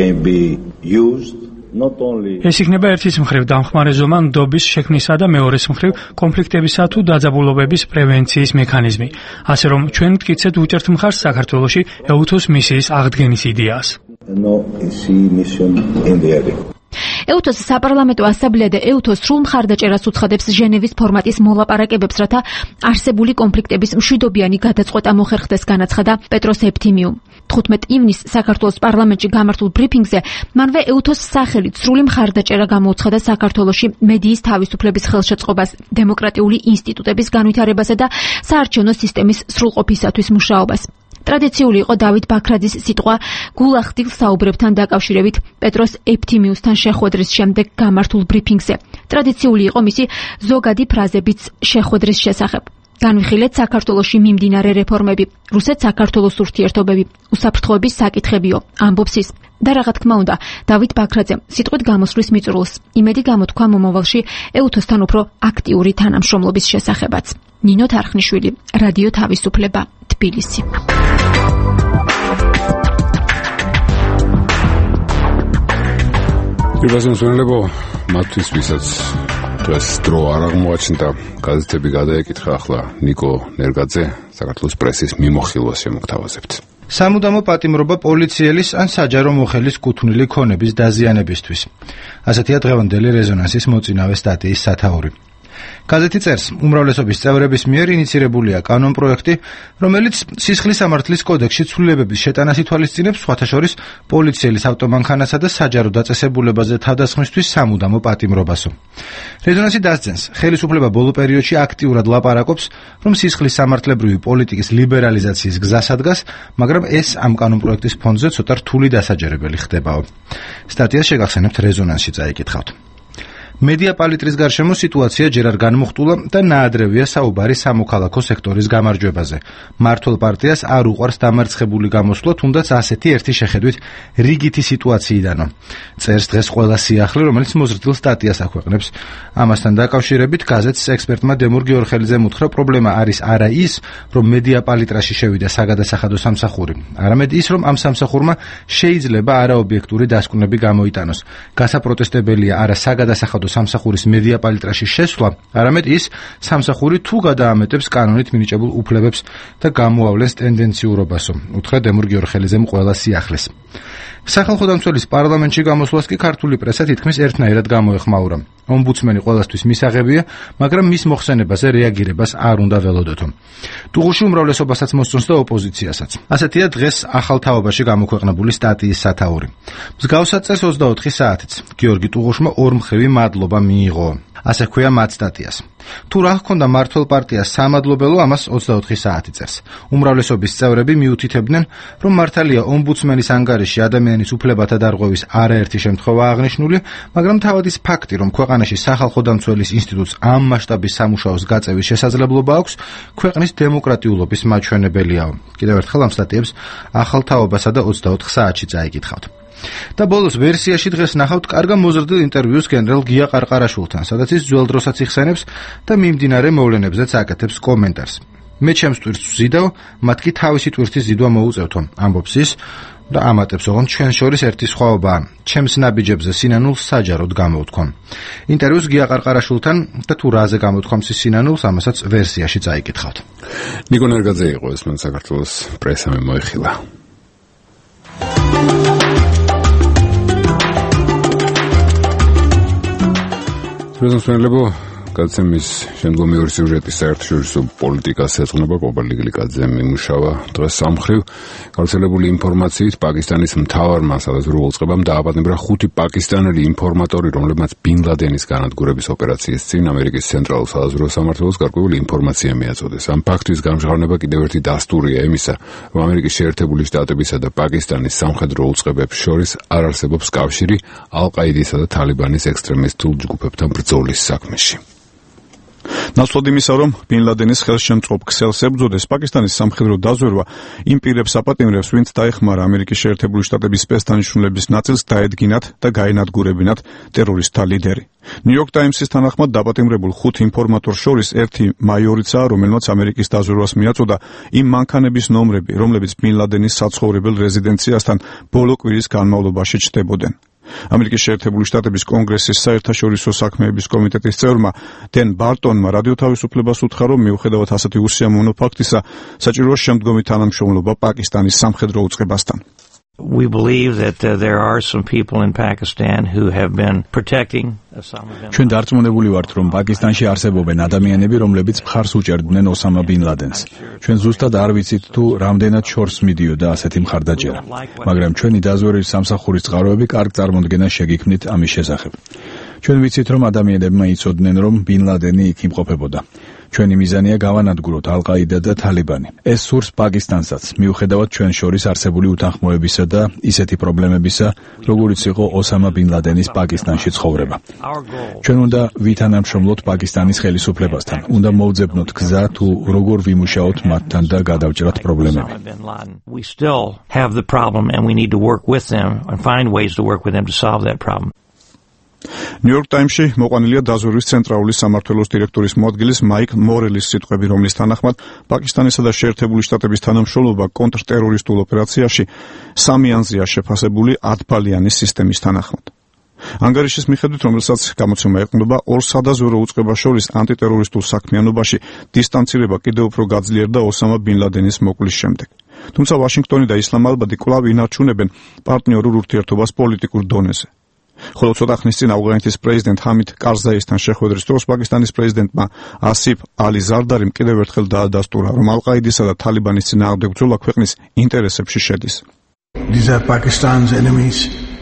ეს იქნება ერთის მხრივ დამხმარე ზომა ნდობის შექმნისა და მეორეს მხრივ კონფლიქტებისა თუ დაძაბულობების პრევენციის მექანიზმი. ასე რომ ჩვენ მტკიცედ უჭერთ მხარს საქართველოში ეუთოს მისიის აღდგენის იდეას. ეუთოს საპარლამენტო ასამბლეა და ეუთოს სრულ მხარდაჭერას უცხადებს ჟენევის ფორმატის მოლაპარაკებებს, რათა არსებული კონფლიქტების მშვიდობიანი გადაწყვეტა მოხერხდეს, განაცხადა პეტროს ეფთიმიუ. 15 ივნისს საქართველოს პარლამენტში გამართულ ბრიფინგზე მანვე ეუთოს სახელით სრული მხარდაჭერა გამოუცხადა საქართველოში მედიის თავისუფლების ხელშეწყობას, დემოკრატიული ინსტიტუტების განვითარებასა და საარჩევნო სისტემის სრულყოფისათვის მუშაობას. ტრადიციული იყო დავით ბაქრაძის სიტყვა გულახდილ საუბრებთან დაკავშირებით პეტროს ეფთიმიუსთან შეხვედრის შემდეგ გამართულ ბრიფინგზე. ტრადიციული იყო მისი ზოგადი ფრაზებიც შეხვედრის შესახებ. განვიხილეთ საქართველოში მიმდინარე რეფორმები, რუსეთ-საქართველოს ურთიერთობები, უსაფრთხოების საკითხებიო, ამბობს ის. და რა თქმა უნდა, დავით ბაქრაძემ სიტყვით გამოსვლის მიწურულს იმედი გამოთქვა მომავალში ეუთოსთან უფრო აქტიური თანამშრომლობის შესახებაც. ნინო თარხნიშვილი, რადიო თავისუფლება, თბილისი. პირველსენსონლებო მათთვის ვისაც დღეს დრო არ აღმოაჩნდა, გაზეთები გადაეკითხა, ახლა ნიკო ნერგაძე საქართველოს პრესის მიმოხილვას შემოგთავაზებთ. სამუდამო პატიმრობა პოლიციელის ან საჯარო მოხელის კუთვნილი ქონების დაზიანებისთვის. ასეთია დღევანდელი რეზონანსის მოწინავე სტატიის სათაური. გაზეთი წერს, უმრავლესობის წევრების მიერ ინიცირებულია კანონპროექტი, რომელიც სისხლის სამართლის კოდექსში ცვლილებების შეტანას ითვალისწინებს, სხვათა შორის პოლიციელის ავტომანქანასა და საჯარო დაწესებულებაზე თავდასხმისთვის სამუდამო პატიმრობასო. რეზონანსი დასძენს, ხელისუფლება ბოლო პერიოდში აქტიურად ლაპარაკობს, რომ სისხლის სამართლებრივი პოლიტიკის ლიბერალიზაციის გზას ადგას, მაგრამ ეს ამ კანონპროექტის ფონზე ცოტა რთული დასაჯერებელი ხდებაო. სტატიას შეგახსენებთ რეზონანსში წაიკითხავთ. მედია პალიტრის გარშემო სიტუაცია ჯერ არ განმუხტულა და ნაადრევია საუბარი სამოქალაქო სექტორის გამარჯვებაზე. მართლ პარტიას არ უყვარს დამარცხებული გამოსვლა, თუნდაც ასეთი ერთი შეხედვით რიგითი სიტუაციიდანო. წერს დღეს ყველა სიახლე, რომელიც მოზრდილ სტატიას აქვეყნებს. ამასთან დაკავშირებით გაზეთს ექსპერტმა დემურ გიორხელიძემ უთხრა, პრობლემა არის არა ის, რომ მედია პალიტრაში შევიდა საგადასახადო სამსახური, არამედ ის, რომ ამ სამსახურმა შეიძლება არაობიექტური დასკვნები გამოიტანოს. გასაპროტესტებელია არა საგადასახადო სამსახურის მედია პალიტრაში შესვლა, არამედ ის სამსახური თუ გადაამეტებს კანონით მინიჭებულ უფლებებს და გამოავლენს ტენდენციურობასო, უთხრა დემურ გიორხელიძემ ყველა სიახლეს. სახალხო დამცველის პარლამენტში გამოსვლას კი ქართული პრესა თითქმის ერთნაირად გამოეხმაურა. ომბუდსმენი ყველასთვის მისაღებია, მაგრამ მის მოხსენებაზე რეაგირებას არ უნდა ველოდოთო. ტუღუში უმრავლესობასაც მოსწონს და ოპოზიციასაც. ასეთია დღეს ახალ თაობაში გამოქვეყნებული სტატიის სათაური. მსგავსად წერს 24 საათიც. გიორგი ტუღუშმა ორმხრივი მადლობა მიიღო. ასე ჰქვია მათ სტატიას. თუ რა ჰქონდა მართლ პარტიას სამადლობელო, ამას 24 საათი წერს. უმრავლესობის წევრები მიუთითებდნენ, რომ მართალია ომბუდსმენის ანგარიში ადამიანის უფლებათა დარღვევის არაერთი შემთხვევა აღნიშნული, მაგრამ თავად ის ფაქტი, რომ ქვეყანაში სახალხო დამცველის ინსტიტუტს ამ მასშტაბის სამუშაოს გაწევის შესაძლებლობა აქვს, ქვეყნის დემოკრატიულობის მაჩვენებელიაო. კიდევ ერთხელ ამ სტატიებს ახალ თაობასა და 24 საათში წაიკითხავთ. და ბოლოს ვერსიაში დღეს ნახავთ კარგა მოზრდილ ინტერვიუს გენერალ გია ყარყარაშვილთან, სადაც ის ძველ დროსაც იხსენებს და მიმდინარე მოვლენებზეც აკეთებს კომენტარს. მე ჩემს ტვირთს ვზიდავ, მათ კი თავისი ტვირთის ზიდვა მოუწევთო, ამბობს ის და ამატებს, ოღონდ ჩვენ შორის ერთი სხვაობაა. ჩემს ნაბიჯებზე სინანულს საჯაროდ გამოვთქვამ. ინტერვიუს გია ყარყარაშვილთან და თუ რაზე გამოთქვამს ის სინანულს, ამასაც ვერსიაში წაიკითხავთ. ნიკო ნერგაძე იყო ეს, მან საქართველოს პრესამ მოიხილა. პრეზიდენტებო კაცემის შემდგომი ორი სიუჟეტის საერთაშორისო პოლიტიკას ეძღვნება კობალიგლიკაძე მიმუშავა დღეს სამხრივ გავრცელებული ინფორმაციით პაკისტანის მთავარმა სადაზვერვო უწყებამ დააპატიმრა 5 პაკისტანელი ინფორმატორი, რომლებმაც ბინ ლადენის განადგურების ოპერაციის წინ ამერიკის ცენტრალურ სადაზვერვო სამმართველოს გარკვეული ინფორმაცია მიაწოდეს. ამ ფაქტის გამჟღავნება კიდევ ერთი დასტურია იმისა, რომ ამერიკის შეერთებული შტატებისა და პაკისტანის სამხედრო უწყებებს შორის არ არსებობს კავშირი ალ-ყაიდისა და თალიბანის ექსტრემისტულ ჯგუფებთან ბრძოლის საქმეში. ნაცვლად იმისა, რომ ბინ ლადენის ხელშემწყობ ქსელს ებრძოდეს, პაკისტანის სამხედრო დაზვერვა იმ პირებს აპატიმრებს, ვინც დაეხმარა ამერიკის შეერთებული შტატების სპეცდანიშნულების ნაწილს დაედგინათ და გაენადგურებინათ ტერორისტთა ლიდერი. ნიუ-იორკ ტაიმსის თანახმად დაპატიმრებულ 5 ინფორმატორს შორის ერთი მაიორიცაა, რომელმაც ამერიკის დაზვერვას მიაწოდა იმ მანქანების ნომრები, რომლებიც ბინ ლადენის საცხოვრებელ რეზიდენციასთან ბოლო კვირის განმავლობაში ჩნდებოდნენ. ამერიკის შეერთებული შტატების კონგრესის საერთაშორისო საქმეების კომიტეტის წევრმა დენ ბარტონმა რადიო თავისუფლებას უთხრა, რომ მიუხედავად ასეთი უსიამოვნო ფაქტისა, საჭიროა შემდგომი თანამშრომლობა პაკისტანის სამხედრო უწყებასთან. We believe that there are some people in Pakistan who have been protecting Osama bin Laden. ჩვენ დარწმუნებული ვართ, რომ პაკისტანში არსებობენ ადამიანები, რომლებიც მხარს უჭერდნენ ოსამა ბინ ლადენს. ჩვენ ზუსტად არ ვიცით თუ რამდენად შორს მიდიოდა ასეთი მხარდაჭერა, მაგრამ ჩვენი დაზვერვის სამსახურის წყაროები კარგ წარმოდგენას შეგიქმნით ამის შესახებ. ჩვენ ვიცით, რომ ადამიანებმა იცოდნენ, რომ ბინ ლადენი იქ იმყოფებოდა. ჩვენი მიზანია გავანადგუროთ ალ-ყაიდა და თალიბანი. ეს სურს პაკისტანსაც, მიუხედავად ჩვენ შორის არსებული უთანხმოებისა და ისეთი პრობლემებისა, როგორიც იყო ოსამა ბინ ლადენის პაკისტანში ცხოვრება. ჩვენ უნდა ვითანამშრომლოთ პაკისტანის ხელისუფლებასთან, უნდა მოვძებნოთ გზა თუ როგორ ვიმუშაოთ მათთან და გადავჭრათ პრობლემები. We still have the problem and we need to work with them and find ways to work with them to solve that problem. ნიუ-იორკ ტაიმსში მოყვანილია დაზვერვის ცენტრალური სამმართველოს დირექტორის მოადგილის მაიკ მორელის სიტყვები, რომლის თანახმად პაკისტანისა და შეერთებული შტატების თანამშრომლობა კონტრტერორისტულ ოპერაციაში 3 იანზეა შეფასებული 10 ბალიანის სისტემის თანახმად. ანგარიშის მიხედვით, რომელსაც გამოცემა ეყრდნობა, ორ სადაზვერვო უწყებას შორის ანტიტერორისტულ საქმიანობაში დისტანცირება კიდევ უფრო გაძლიერდა ოსამა ბინ ლადენის მოკვლის შემდეგ. თუმცა ვაშინგტონი და ისლამაბადი კვლავ ინარჩუნებენ პარტნიორულ ურთიერთობას პოლიტიკურ დონეზე. ხოლო ცოტა ხნის წინ ავღანეთის პრეზიდენტ ჰამიდ კარზაისთან შეხვედრის დროს პაკისტანის პრეზიდენტმა ასიფ ალი ზარდარიმ კიდევ ერთხელ დაადასტურა, რომ ალ-ყაიდისა და თალიბანის წინააღმდეგ ბრძოლა ქვეყნის ინტერესებში შედის. These are Pakistan's enemies.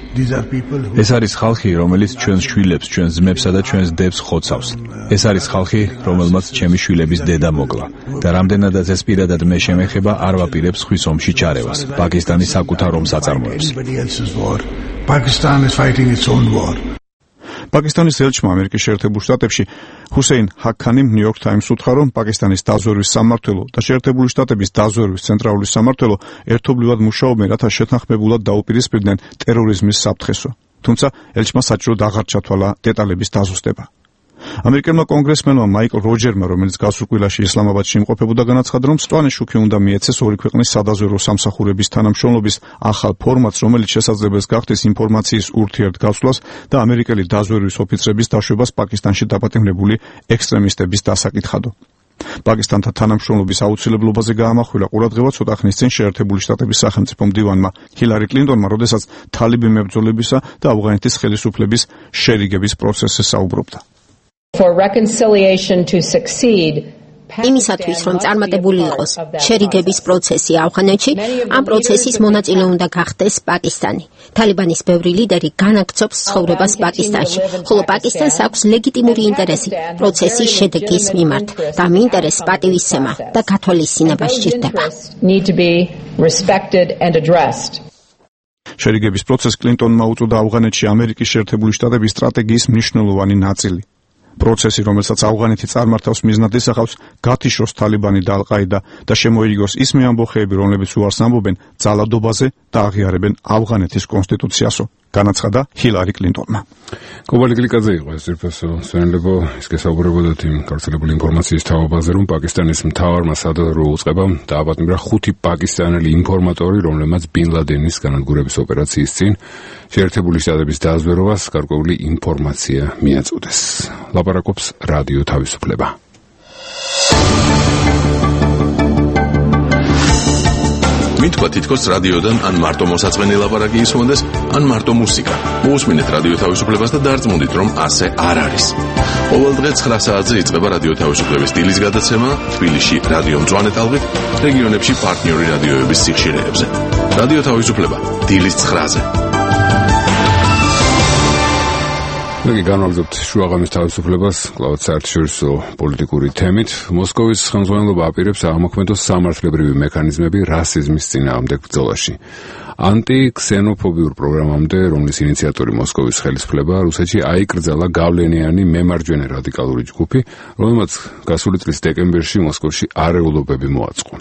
ეს არის ხალხი, რომელიც ჩვენს შვილებს, ჩვენს ძმებსა და ჩვენს დებს ხოცავს. ეს არის ხალხი, რომელმაც ჩემი შვილების დედა მოკლა და რამდენადაც ეს პირადად მე შემეხება, არ ვაპირებ ხვის ომში ჩარევას. პაკისტანი საკუთარ ომს აწარმოებს. Pakistan is fighting its own war. პაკისტანის ელჩმა ამერიკის შეერთებულ შტატებში ჰუსეინ ჰაქანიმ ნიუ-იორკ ტაიმს უთხრა, რომ პაკისტანის დაზვერვის სამმართველო და შეერთებული შტატების დაზვერვის ცენტრალური სამმართველო ერთობლივად მუშაობენ, რათა შეთანხმებულად დაუპირისპირდნენ ტერორიზმის საფრთხესო. თუმცა ელჩმა საჭიროდ აღარ ჩათვალა დეტალების დაზუსტება. ამერიკელმა კონგრესმენმა მაიკლ როჯერმა, რომელიც გასულ კვირაში ისლამაბადში იმყოფებოდა, განაცხადა, რომ სწვანე შუქი უნდა მიეცეს ორი ქვეყნის სადაზვერვო სამსახურების თანამშრომლობის ახალ ფორმატს, რომელიც შესაძლებელს გახდეს ინფორმაციის ურთიერთგაცვლას და ამერიკელი დაზვერვის ოფიცრების დაშვებას პაკისტანში დაპატიმრებული ექსტრემისტების დასაკითხადო. პაკისტანთან თანამშრომლობის აუცილებლობაზე გაამახვილა ყურადღება ცოტა ხნის წინ შეერთებული შტატების სახელმწიფო მდივანმა ჰილარი კლინტონმა, როდესაც თალიბი მებრძოლებისა და ავღანეთის ხელისუფლების შერიგების პროცესზე საუბრობდა. For reconciliation to succeed, იმისათვის, რომ წარმატებული იყოს შერიგების პროცესი ავღანეთში, ამ პროცესის მონაწილე უნდა გახდეს პაკისტანი. თალიბანის ბევრი ლიდერი განაგრძობს ცხოვრებას პაკისტანში, ხოლო პაკისტანს აქვს ლეგიტიმური ინტერესი პროცესის შედეგის მიმართ და ამ ინტერესს პატივისცემა და გათვალისწინება სჭირდება. შერიგების პროცესს კლინტონმა უწოდა ავღანეთში ამერიკის შეერთებული შტატების სტრატეგიის მნიშვნელოვანი ნაწილი. პროცესი, რომელსაც ავღანეთი წარმართავს, მიზნად ისახავს გათიშროს თალიბანი და ალ-ყაიდა და შემოიგოს ის მეამბოხეები, რომლებიც უარს ამბობენ ძალადობაზე და აღიარებენ ავღანეთის კონსტიტუციასო. განაცხადა ჰილარი კლინტონმა. კობალი გლიკაძე იყო ეს ძირფასო სვენლებო, ის გესაუბრებოდათ იმ გავრცელებული ინფორმაციის თავობაზე, რომ პაკისტანის მთავარმა სადაზვერვო უწყებამ დააპატიმრა 5 პაკისტანელი ინფორმატორი, რომლებმაც ბინ ლადენის განადგურების ოპერაციის წინ შეერთებული შტატების დაზვერვას გარკვეული ინფორმაცია მიაწუდეს. ლაპარაკობს რადიო თავისუფლება. მითქვა თითქოს რადიოდან ან მარტო მოსაწყენი ლაპარაკი ისმოდეს, ან მარტო მუსიკა. მოусმინეთ რადიო თავისუფლებას და დარწმუნდით, რომ ასე არ არის. ყოველ დღე 9 საათზე იწყება რადიო თავისუფლების დილის გადაცემა თბილისში რადიო მწვანე ტალღით, რეგიონებში პარტნიორი რადიოების სიხშირეებზე. რადიო თავისუფლება დილის 9-ზე. მე განვაგრძობთ შუაღამის თავისუფლებას კლავად საერთაშორისო პოლიტიკური თემით. მოსკოვის ხელმძღვანელობა აპირებს აღმოქმედოს სამართლებრივი მექანიზმები რასიზმის წინააღმდეგ ბრძოლაში. ანტიქსენოფობიურ პროგრამამდე, რომლის ინიციატორი მოსკოვის ხელისუფლება, რუსეთში აიკრძალა გავლენიანი მემარჯვენე რადიკალური ჯგუფი, რომელმაც გასული წლის დეკემბერში მოსკოვში არეულობები მოაწყო.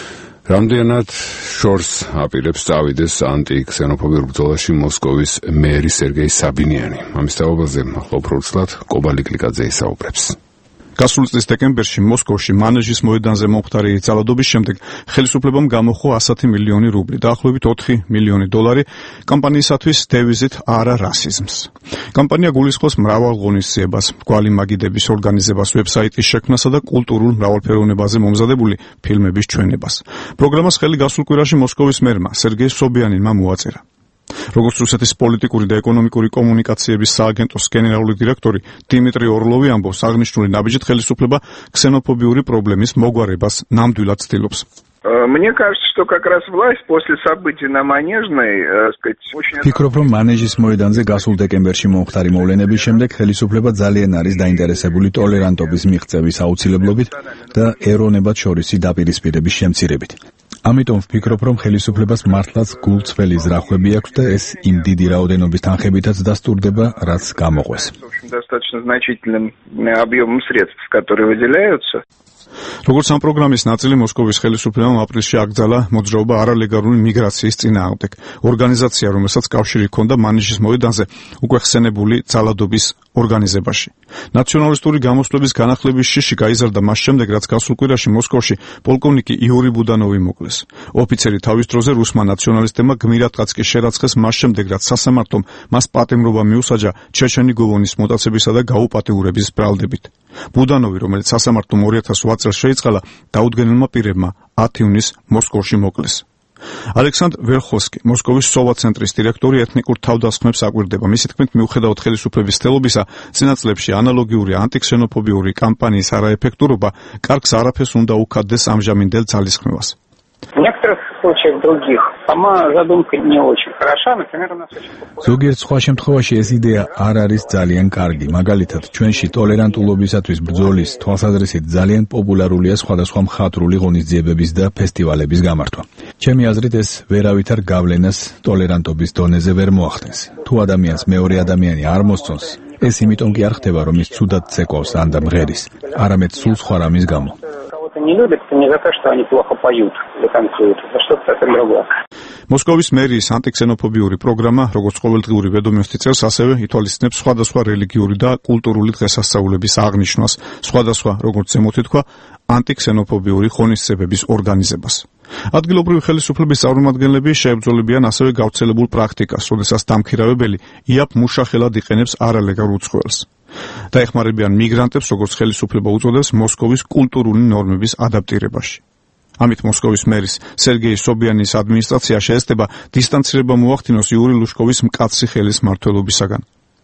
რამდენად შორს აპირებს წავიდეს ანტიქსენოფობიურ ბრძოლაში მოსკოვის მერი სერგეი საბინიანი. ამის თაობაზე ახლა უფრო ვრცლად კობალი გლიკაძე ისაუბრებს. გასული წლის დეკემბერში მოსკოვში მანეჟის მოედანზე მომხდარი ძალადობის შემდეგ ხელისუფლებამ გამოხო 100 მილიონი რუბლი, დაახლოებით 4 მილიონი დოლარი კამპანიისათვის დევიზით არა რასიზმს. კამპანია გულისხმობს მრავალ ღონისძიებას, მრგვალი მაგიდების ორგანიზებას, ვებსაიტის შექმნასა და კულტურულ მრავალფეროვნებაზე მომზადებული ფილმების ჩვენებას. პროგრამას ხელი გასულ კვირაში მოსკოვის მერმა სერგეი სობიანინმა მოაწერა. როგორც რუსეთის პოლიტიკური და ეკონომიკური კომუნიკაციების სააგენტოს გენერალური დირექტორი დიმიტრი ორლოვი ამბობს, აღნიშნული ნაბიჯით ხელისუფლება ქსენოფობიური პრობლემის მოგვარებას ნამდვილად ცდილობს. Мне кажется, что как раз власть после событий на Манежной, очень... Ფიქრობ, რომ მანეჟის მოედანზე გასულ დეკემბერში მომხდარი მოვლენების შემდეგ ხელისუფლება ძალიან არის დაინტერესებული ტოლერანტობის მიღწევის აუცილებლობით და ეროვნებად შორისი დაპირისპირების შემცირებით. ამიტომ ვფიქრობ, რომ ხელისუფლებას მართლაც გულწრფელი ზრახვები აქვს და ეს იმ დიდი რაოდენობის თანხებითაც დასტურდება, რაც გამოყვეს. Достаточно значительным объемом средств, которые выделяются. როგორც ამ პროგრამის ნაწილი მოსკოვის ხელისუფლებამ აპრილში აკრძალა მოძრაობა არალეგალური მიგრაციის წინააღმდეგ. ორგანიზაცია, რომელსაც კავშირი ჰქონდა მანეჟის მოედანზე უკვე ხსენებული ძალადობის ორგანიზებაში. ნაციონალისტური გამოსვლების განახლების შიში გაიზარდა მას შემდეგ, რაც გასულ კვირაში მოსკოვში პოლკოვნიკი იური ბუდანოვი მოკლეს. ოფიცერი თავის დროზე რუსმა ნაციონალისტებმა გმირადღაც კი შერაცხეს მას შემდეგ, რაც სასამართლომ მას პატიმრობა მიუსაჯა ჩეჩენი გოვონის მოტაცებისა და გაუპატიურების ბრალდებით. ბუდანოვი, რომელიც სასამართლომ 2008 წელს შეიწყალა, დაუდგენელმა პირებმა 10 ივნისს მოსკოვში მოკლეს. ალექსანდრ ვერხოვსკი, მოსკოვის სოვა ცენტრის დირექტორი, ეთნიკურ თავდასხმებს აკვირდება. მისი თქმით, მიუხედავად ხელისუფლების ცდილობისა, წინა წლებში ანალოგიური ანტიქსენოფობიური კამპანიის არაეფექტურობა კარგს არაფერს უნდა უქადდეს ამჟამინდელ ძალისხმევას. В некоторых случаях других сама задумка не очень хороша, например, у нас очень... ზოგიერთ სხვა შემთხვევაში ეს იდეა არ არის ძალიან კარგი. მაგალითად, ჩვენში ტოლერანტულობისათვის ბრძოლის თვალსაზრისით ძალიან პოპულარულია სხვადასხვა მხატვრული ღონისძიებების და ფესტივალების გამართვა. ჩემი აზრით, ეს ვერავითარ გავლენას ტოლერანტობის დონეზე ვერ მოახდენს. თუ ადამიანს მეორე ადამიანი არ მოსწონს, ეს იმიტომ კი არ ხდება, რომ ის ცუდად ცეკვავს ან და მღერის, არამედ სულ სხვა რამის გამო. не любят, это не за то, что они плохо поют или танцуют, это что-то совсем другое. მოსკოვის მერიის ანტიქსენოფობიური პროგრამა, როგორც ყოველდღიური ведомости წელს, ასევე ითვალისწინებს სხვადასხვა რელიგიური და კულტურული დღესასწაულების აღნიშვნას, სხვადასხვა, როგორც ზემოთ ითქვა, ანტიქსენოფობიური ღონისძიებების ორგანიზებას. ადგილობრივი ხელისუფლების წარმომადგენლები შეებრძოლებიან ასევე გავრცელებულ პრაქტიკას, როდესაც დამქირავებელი იაპ მუშახელად იყენებს არალეგალურ უცხოელს. დაეხმარებიან მიგრანტებს, როგორც ხელისუფლება უწოდებს, მოსკოვის კულტურული ნორმების ადაპტირებაში. ამით მოსკოვის მერის სერგეი სობიანის ადმინისტრაცია შეესწება დისტანცირება მოახდინოს იური ლუშკოვის მკაცრი ხელის მმართველობისაგან.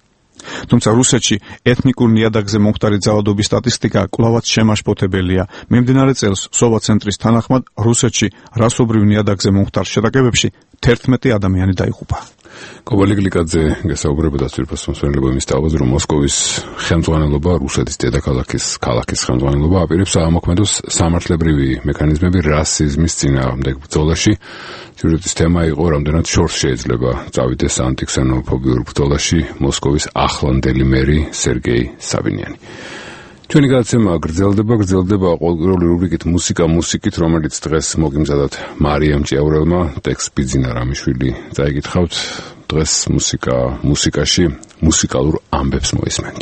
თუმცა რუსეთში ეთნიკურ ნიადაგზე მომხდარი ძალადობის სტატისტიკა კვლავაც შემაშფოთებელია. მიმდინარე წელს სოვა ცენტრის თანახმად რუსეთში რასობრივ ნიადაგზე მომხდარ შეტაკებებში 11 ადამიანი დაიღუპა. კობალი გლიკაძე გესაუბრებოდა ძირფას მოსვენებო იმის თავაზე, რომ მოსკოვის ხელმძღვანელობა, რუსეთის დედაქალაქის ხელმძღვანელობა აპირებს საამოქმედოს სამართლებრივი მექანიზმები რასიზმის წინააღმდეგ ბრძოლაში. სიუჟეტის თემა იყო, რამდენად შორს შეიძლება წავიდეს ანტიქსენოფობიურ ბრძოლაში მოსკოვის ახლანდელი მერი სერგეი საბინიანი. ჩვენი გადაცემა გრძელდება ყოველკვირეული რუბრიკით მუსიკით, რომელიც დღეს მოგიმზადათ მარიამ ჭიაურელმა, ტექსტ ბიძინა რამიშვილი წაიკითხავთ. დღეს მუსიკაში მუსიკალურ ამბებს მოისმენთ.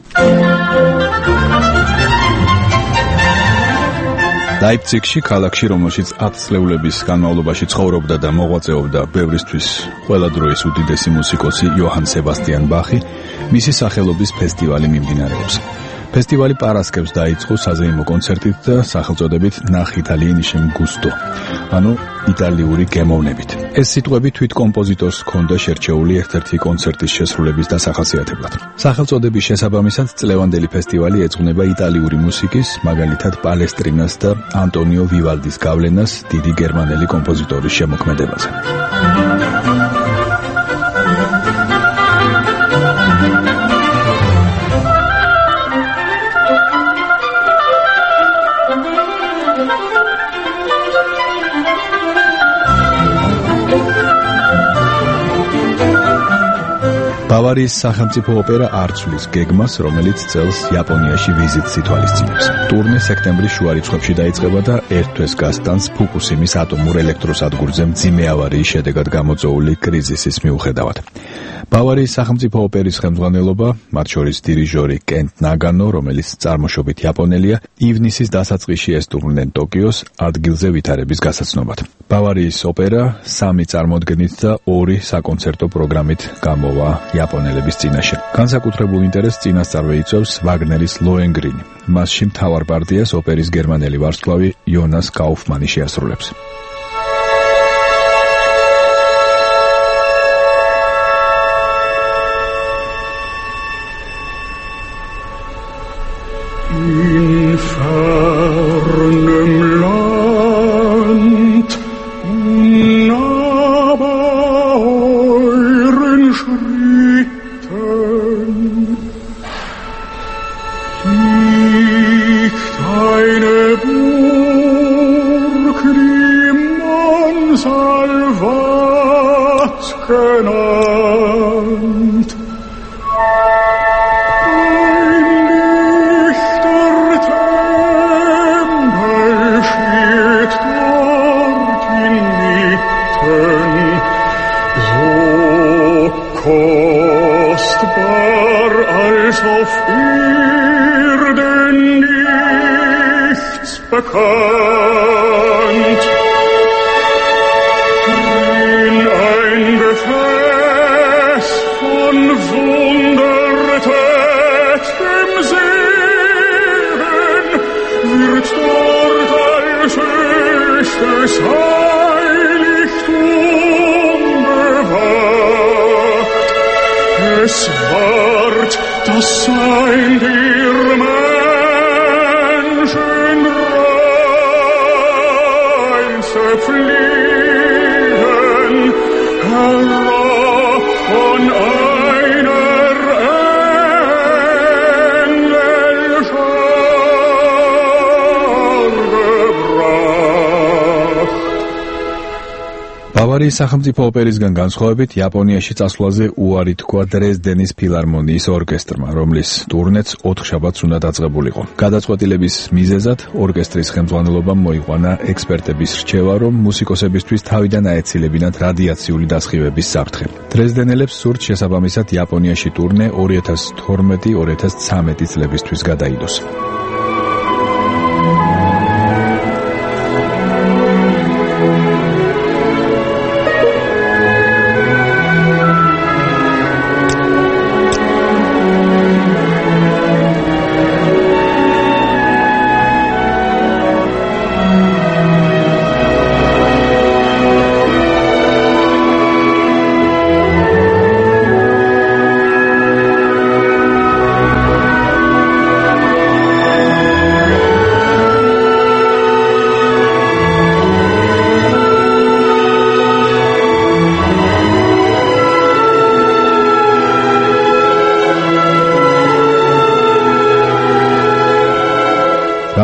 ლაიფციგში, ქალაქში, რომელშიც 10 წლეულების განმავლობაში ცხოვრობდა და მოღვაწეობდა ბევრისთვის ყველა დროის უდიდესი მუსიკოსი იოჰან სებასტიან ბახი, მისი სახელობის ფესტივალი მიმდინარეობს. ფესტივალი პარასკევს დაიწყო საზეიმო კონცერტით და სახელწოდებით ნახ იტალიენიშემ გუსტო, ანუ იტალიური გემოვნებით. ეს სიტყვები თვით კომპოზიტორს ჰქონდა შერჩეული ერთ-ერთი კონცერტის შესრულების დასახასიათებლად. სახელწოდების შესაბამისად წლევანდელი ფესტივალი ეძღვნება იტალიური მუსიკის, მაგალითად პალესტრინას და ანტონიო ვივალდის გავლენას დიდი გერმანელი კომპოზიტორის შემოქმედებაზე. ბავარიის სახელმწიფო ოპერა არ ცვლის გეგმას, რომელიც წელს იაპონიაში ვიზიტს ითვალისწინებს. ტურნე სექტემბრის შუა რიცხვებში დაიწყება და ერთ თვეს გასტანს ფუკუსიმის ატომურ ელექტროსადგურზე მძიმე ავარიის შედეგად გამოწვეული კრიზისის მიუხედავად. ბავარიის სახელმწიფო ოპერის ხელმძღვანელობა, მათ შორის დირიჟორი კენტ ნაგანო, რომელიც წარმოშობით იაპონელია, ივნისის დასაწყისში ესტუმრნენ ტოკიოს ადგილზე ვითარების გასაცნობად. ბავარიის ოპერა 3 წარმოდგენით და 2 საკონცერტო პროგრამით გამოვა იაპონელების წინაშე. განსაკუთრებულ ინტერესს წინასწარ იწვევს ვაგნერის ლოენგრინი. მასში მთავარ პარტიას ოპერის გერმანელი ვარსკვლავი იონას კაუფმანი შეასრულებს. In fernem Land unnahbar euren Schritten liegt eine Burg, die man Salvat genannt. Kostbar als auf Erden nichts bekannt. In ein Gefäß von wundertätigem Segen wird dort als höchstes Heiligtum bewahrt. Es ward das Sein der Menschen reinste Fliehen herab von einer Engelschar gebracht. ბავარიის სახელმწიფო ოპერისგან განსხვავებით იაპონიაში წასვლაზე უარი თქვა დრეზდენის ფილარმონიის ორკესტრმა, რომლის ტურნეც 4 შაბათს უნდა დაწყებულიყო. გადაწყვეტილების მიზეზად ორკესტრის ხელმძღვანელობამ მოიყვანა ექსპერტების რჩევა, რომ მუსიკოსებისთვის თავიდან აეცილებინათ რადიაციული დასხივების საფრთხე. დრეზდენელებს სურთ შესაბამისად იაპონიაში ტურნე 2012-2013 წლებისთვის გადაიდოს.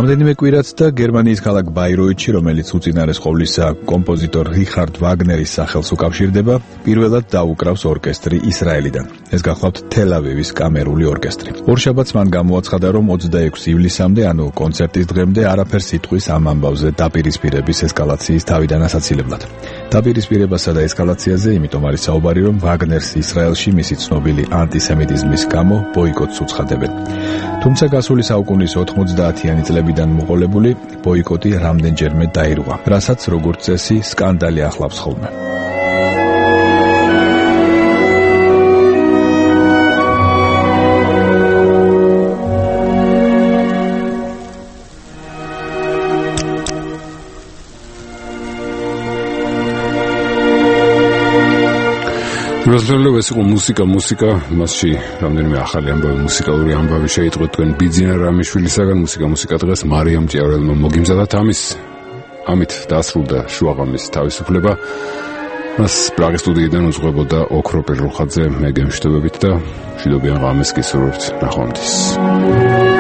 რამდენიმე კვირაც და გერმანიის ქალაქ ბაიროითში, რომელიც უწინარეს ყოვლისა კომპოზიტორ რიხარდ ვაგნერის სახელს უკავშირდება, პირველად დაუკრავს ორკესტრი ისრაელიდან. ეს გახლავთ თელ-ავივის კამერული ორკესტრი. ორშაბათს მან გამოაცხადა, რომ 26 ივლისამდე, ანუ კონცერტის დღემდე არაფერს იტყვის ამ ამბავზე დაპირისპირების ესკალაციის თავიდან ასაცილებლად. დაპირისპირებასა და ესკალაციაზე იმიტომ არის საუბარი, რომ ვაგნერს ისრაელში მისი ცნობილი ანტისემიტიზმის გამო ბოიკოტს უცხადებენ. თუმცა გასული საუკუნის 90-იანი წლებიდან მოყოლებული ბოიკოტი რამდენჯერმე დაირღვა, რასაც როგორც წესი სკანდალი ახლავს ხოლმე. Rozumiem, ეს იყო მუსიკა, მასში რამდენიმე ახალი ამბავი, მუსიკალური ამბავი შეიტყვეთ თქვენ ბიძინა რამიშვილისაგან, მუსიკა დღეს მარიამ ჭიაურელმა მოგიმზადათ ამით დასრულდა შუაღამის თავისუფლება. მას პრაღის სტუდიიდან უძღვებოდა ოქრო პირრუხაძე, მე გემშვიდობებით და მშვიდობიან ღამეს გისურვებთ, ნახვამდის.